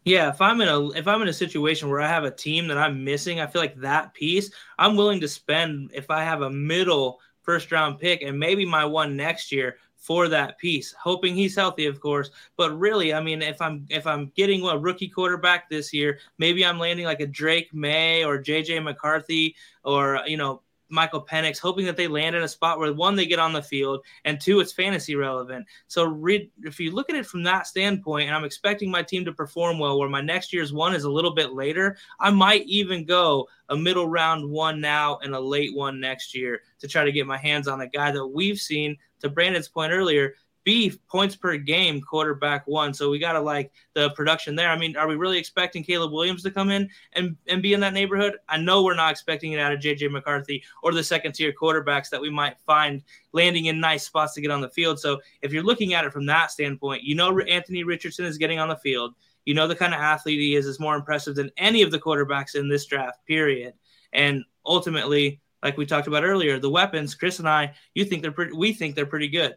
Yeah, if I'm in a if I'm in a situation where I have a team that I'm missing, I feel like that piece, I'm willing to spend if I have a middle first round pick and maybe my one next year for that piece, hoping he's healthy, of course. But really, I mean, if I'm if I'm getting a rookie quarterback this year, maybe I'm landing like a Drake May or J J McCarthy or, you know, Michael Penix, hoping that they land in a spot where, one, they get on the field, and two, it's fantasy relevant. So re- if you look at it from that standpoint, and I'm expecting my team to perform well, where my next year's one is a little bit later, I might even go a middle round one now and a late one next year to try to get my hands on a guy that we've seen, to Brandon's point earlier, be points per game quarterback one. So we got to like the production there. I mean, are we really expecting Caleb Williams to come in and, and be in that neighborhood? I know we're not expecting it out of J J McCarthy or the second tier quarterbacks that we might find landing in nice spots to get on the field. So if you're looking at it from that standpoint, you know, Anthony Richardson is getting on the field. You know, the kind of athlete he is is more impressive than any of the quarterbacks in this draft, period. And ultimately, like we talked about earlier, the weapons, Chris and I, you think they're pretty, we think they're pretty good.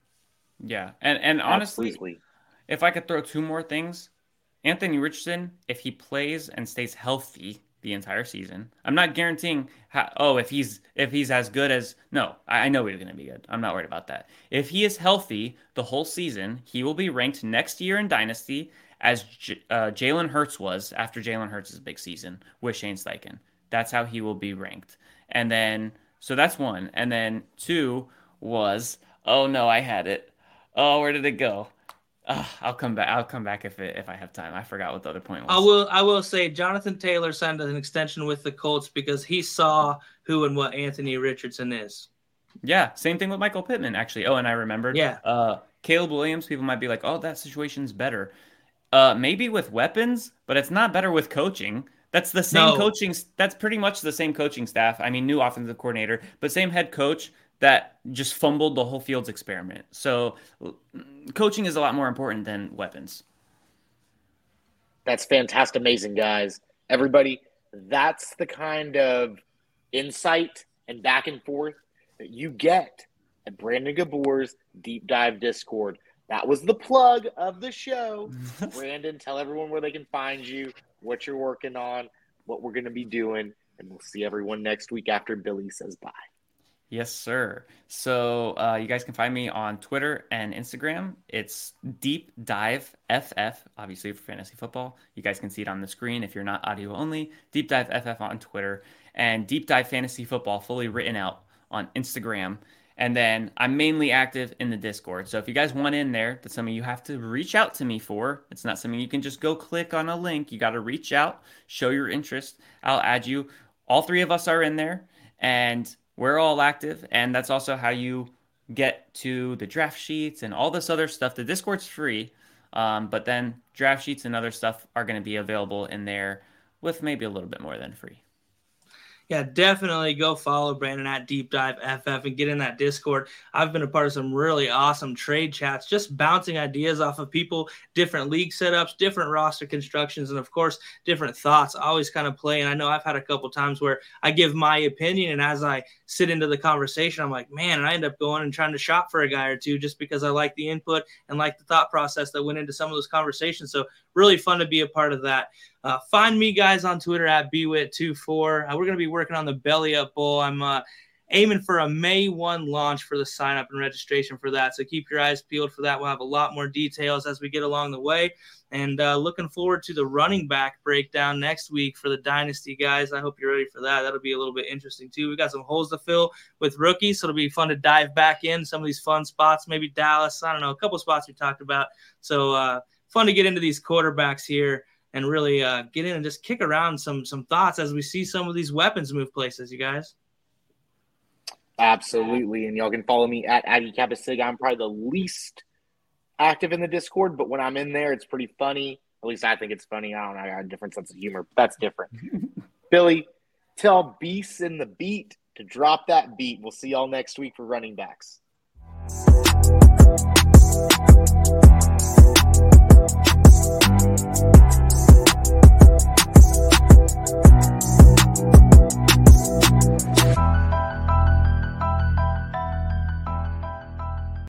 Yeah, and and honestly, Absolutely. If I could throw two more things, Anthony Richardson, if he plays and stays healthy the entire season, I'm not guaranteeing how, oh if he's if he's as good as no, I, I know he's going to be good. I'm not worried about that. If he is healthy the whole season, he will be ranked next year in Dynasty as J- uh, Jalen Hurts was after Jalen Hurts' big season with Shane Steichen. That's how he will be ranked. And then so that's one, and then two was oh no, I had it. Oh, where did it go? Uh, I'll come back. I'll come back if it, if I have time. I forgot what the other point was. I will. I will say Jonathan Taylor signed an extension with the Colts because he saw who and what Anthony Richardson is. Yeah, same thing with Michael Pittman, actually. Oh, and I remembered. Yeah. Uh, Caleb Williams. People might be like, "Oh, that situation's better." Uh, maybe with weapons, but it's not better with coaching. That's the same No. coaching. That's pretty much the same coaching staff. I mean, new offensive coordinator, but same head coach that just fumbled the whole Fields experiment. So coaching is a lot more important than weapons. That's fantastic, amazing, guys. Everybody, that's the kind of insight and back and forth that you get at Brandon Gabor's Deep Dive Discord. That was the plug of the show. Brandon, tell everyone where they can find you, what you're working on, what we're going to be doing, and we'll see everyone next week after Billy says bye. Yes, sir. So uh, you guys can find me on Twitter and Instagram. It's Deep Dive F F, obviously for fantasy football. You guys can see it on the screen if you're not audio only. Deep Dive F F on Twitter, and Deep Dive Fantasy Football fully written out on Instagram. And then I'm mainly active in the Discord. So if you guys want in there, that's something you have to reach out to me for. It's not something you can just go click on a link. You got to reach out, show your interest. I'll add you. All three of us are in there, and we're all active, and that's also how you get to the draft sheets and all this other stuff. The Discord's free, um, but then draft sheets and other stuff are going to be available in there with maybe a little bit more than free. Yeah, definitely go follow Brandon at Deep Dive F F and get in that Discord. I've been a part of some really awesome trade chats, just bouncing ideas off of people, different league setups, different roster constructions, and of course, different thoughts. I always kind of play, and I know I've had a couple times where I give my opinion, and as I sit into the conversation, I'm like, man, and I end up going and trying to shop for a guy or two just because I like the input and like the thought process that went into some of those conversations. So really fun to be a part of that. Uh, find me, guys, on Twitter at B W I T twenty-four. Uh, we're going to be working on the Belly Up Bowl. I'm uh, aiming for a May first launch for the sign-up and registration for that. So keep your eyes peeled for that. We'll have a lot more details as we get along the way. And uh, looking forward to the running back breakdown next week for the Dynasty, guys. I hope you're ready for that. That'll be a little bit interesting, too. We've got some holes to fill with rookies, so it'll be fun to dive back in some of these fun spots, maybe Dallas. I don't know, a couple spots we talked about. So uh, fun to get into these quarterbacks here and really uh, get in and just kick around some some thoughts as we see some of these weapons move places, you guys. Absolutely. And y'all can follow me at Aggie Capasig. I'm probably the least active in the Discord, but when I'm in there, it's pretty funny. At least I think it's funny. I don't know. I got a different sense of humor, but that's different. Billy, tell Beasts in the Beat to drop that beat. We'll see y'all next week for running backs.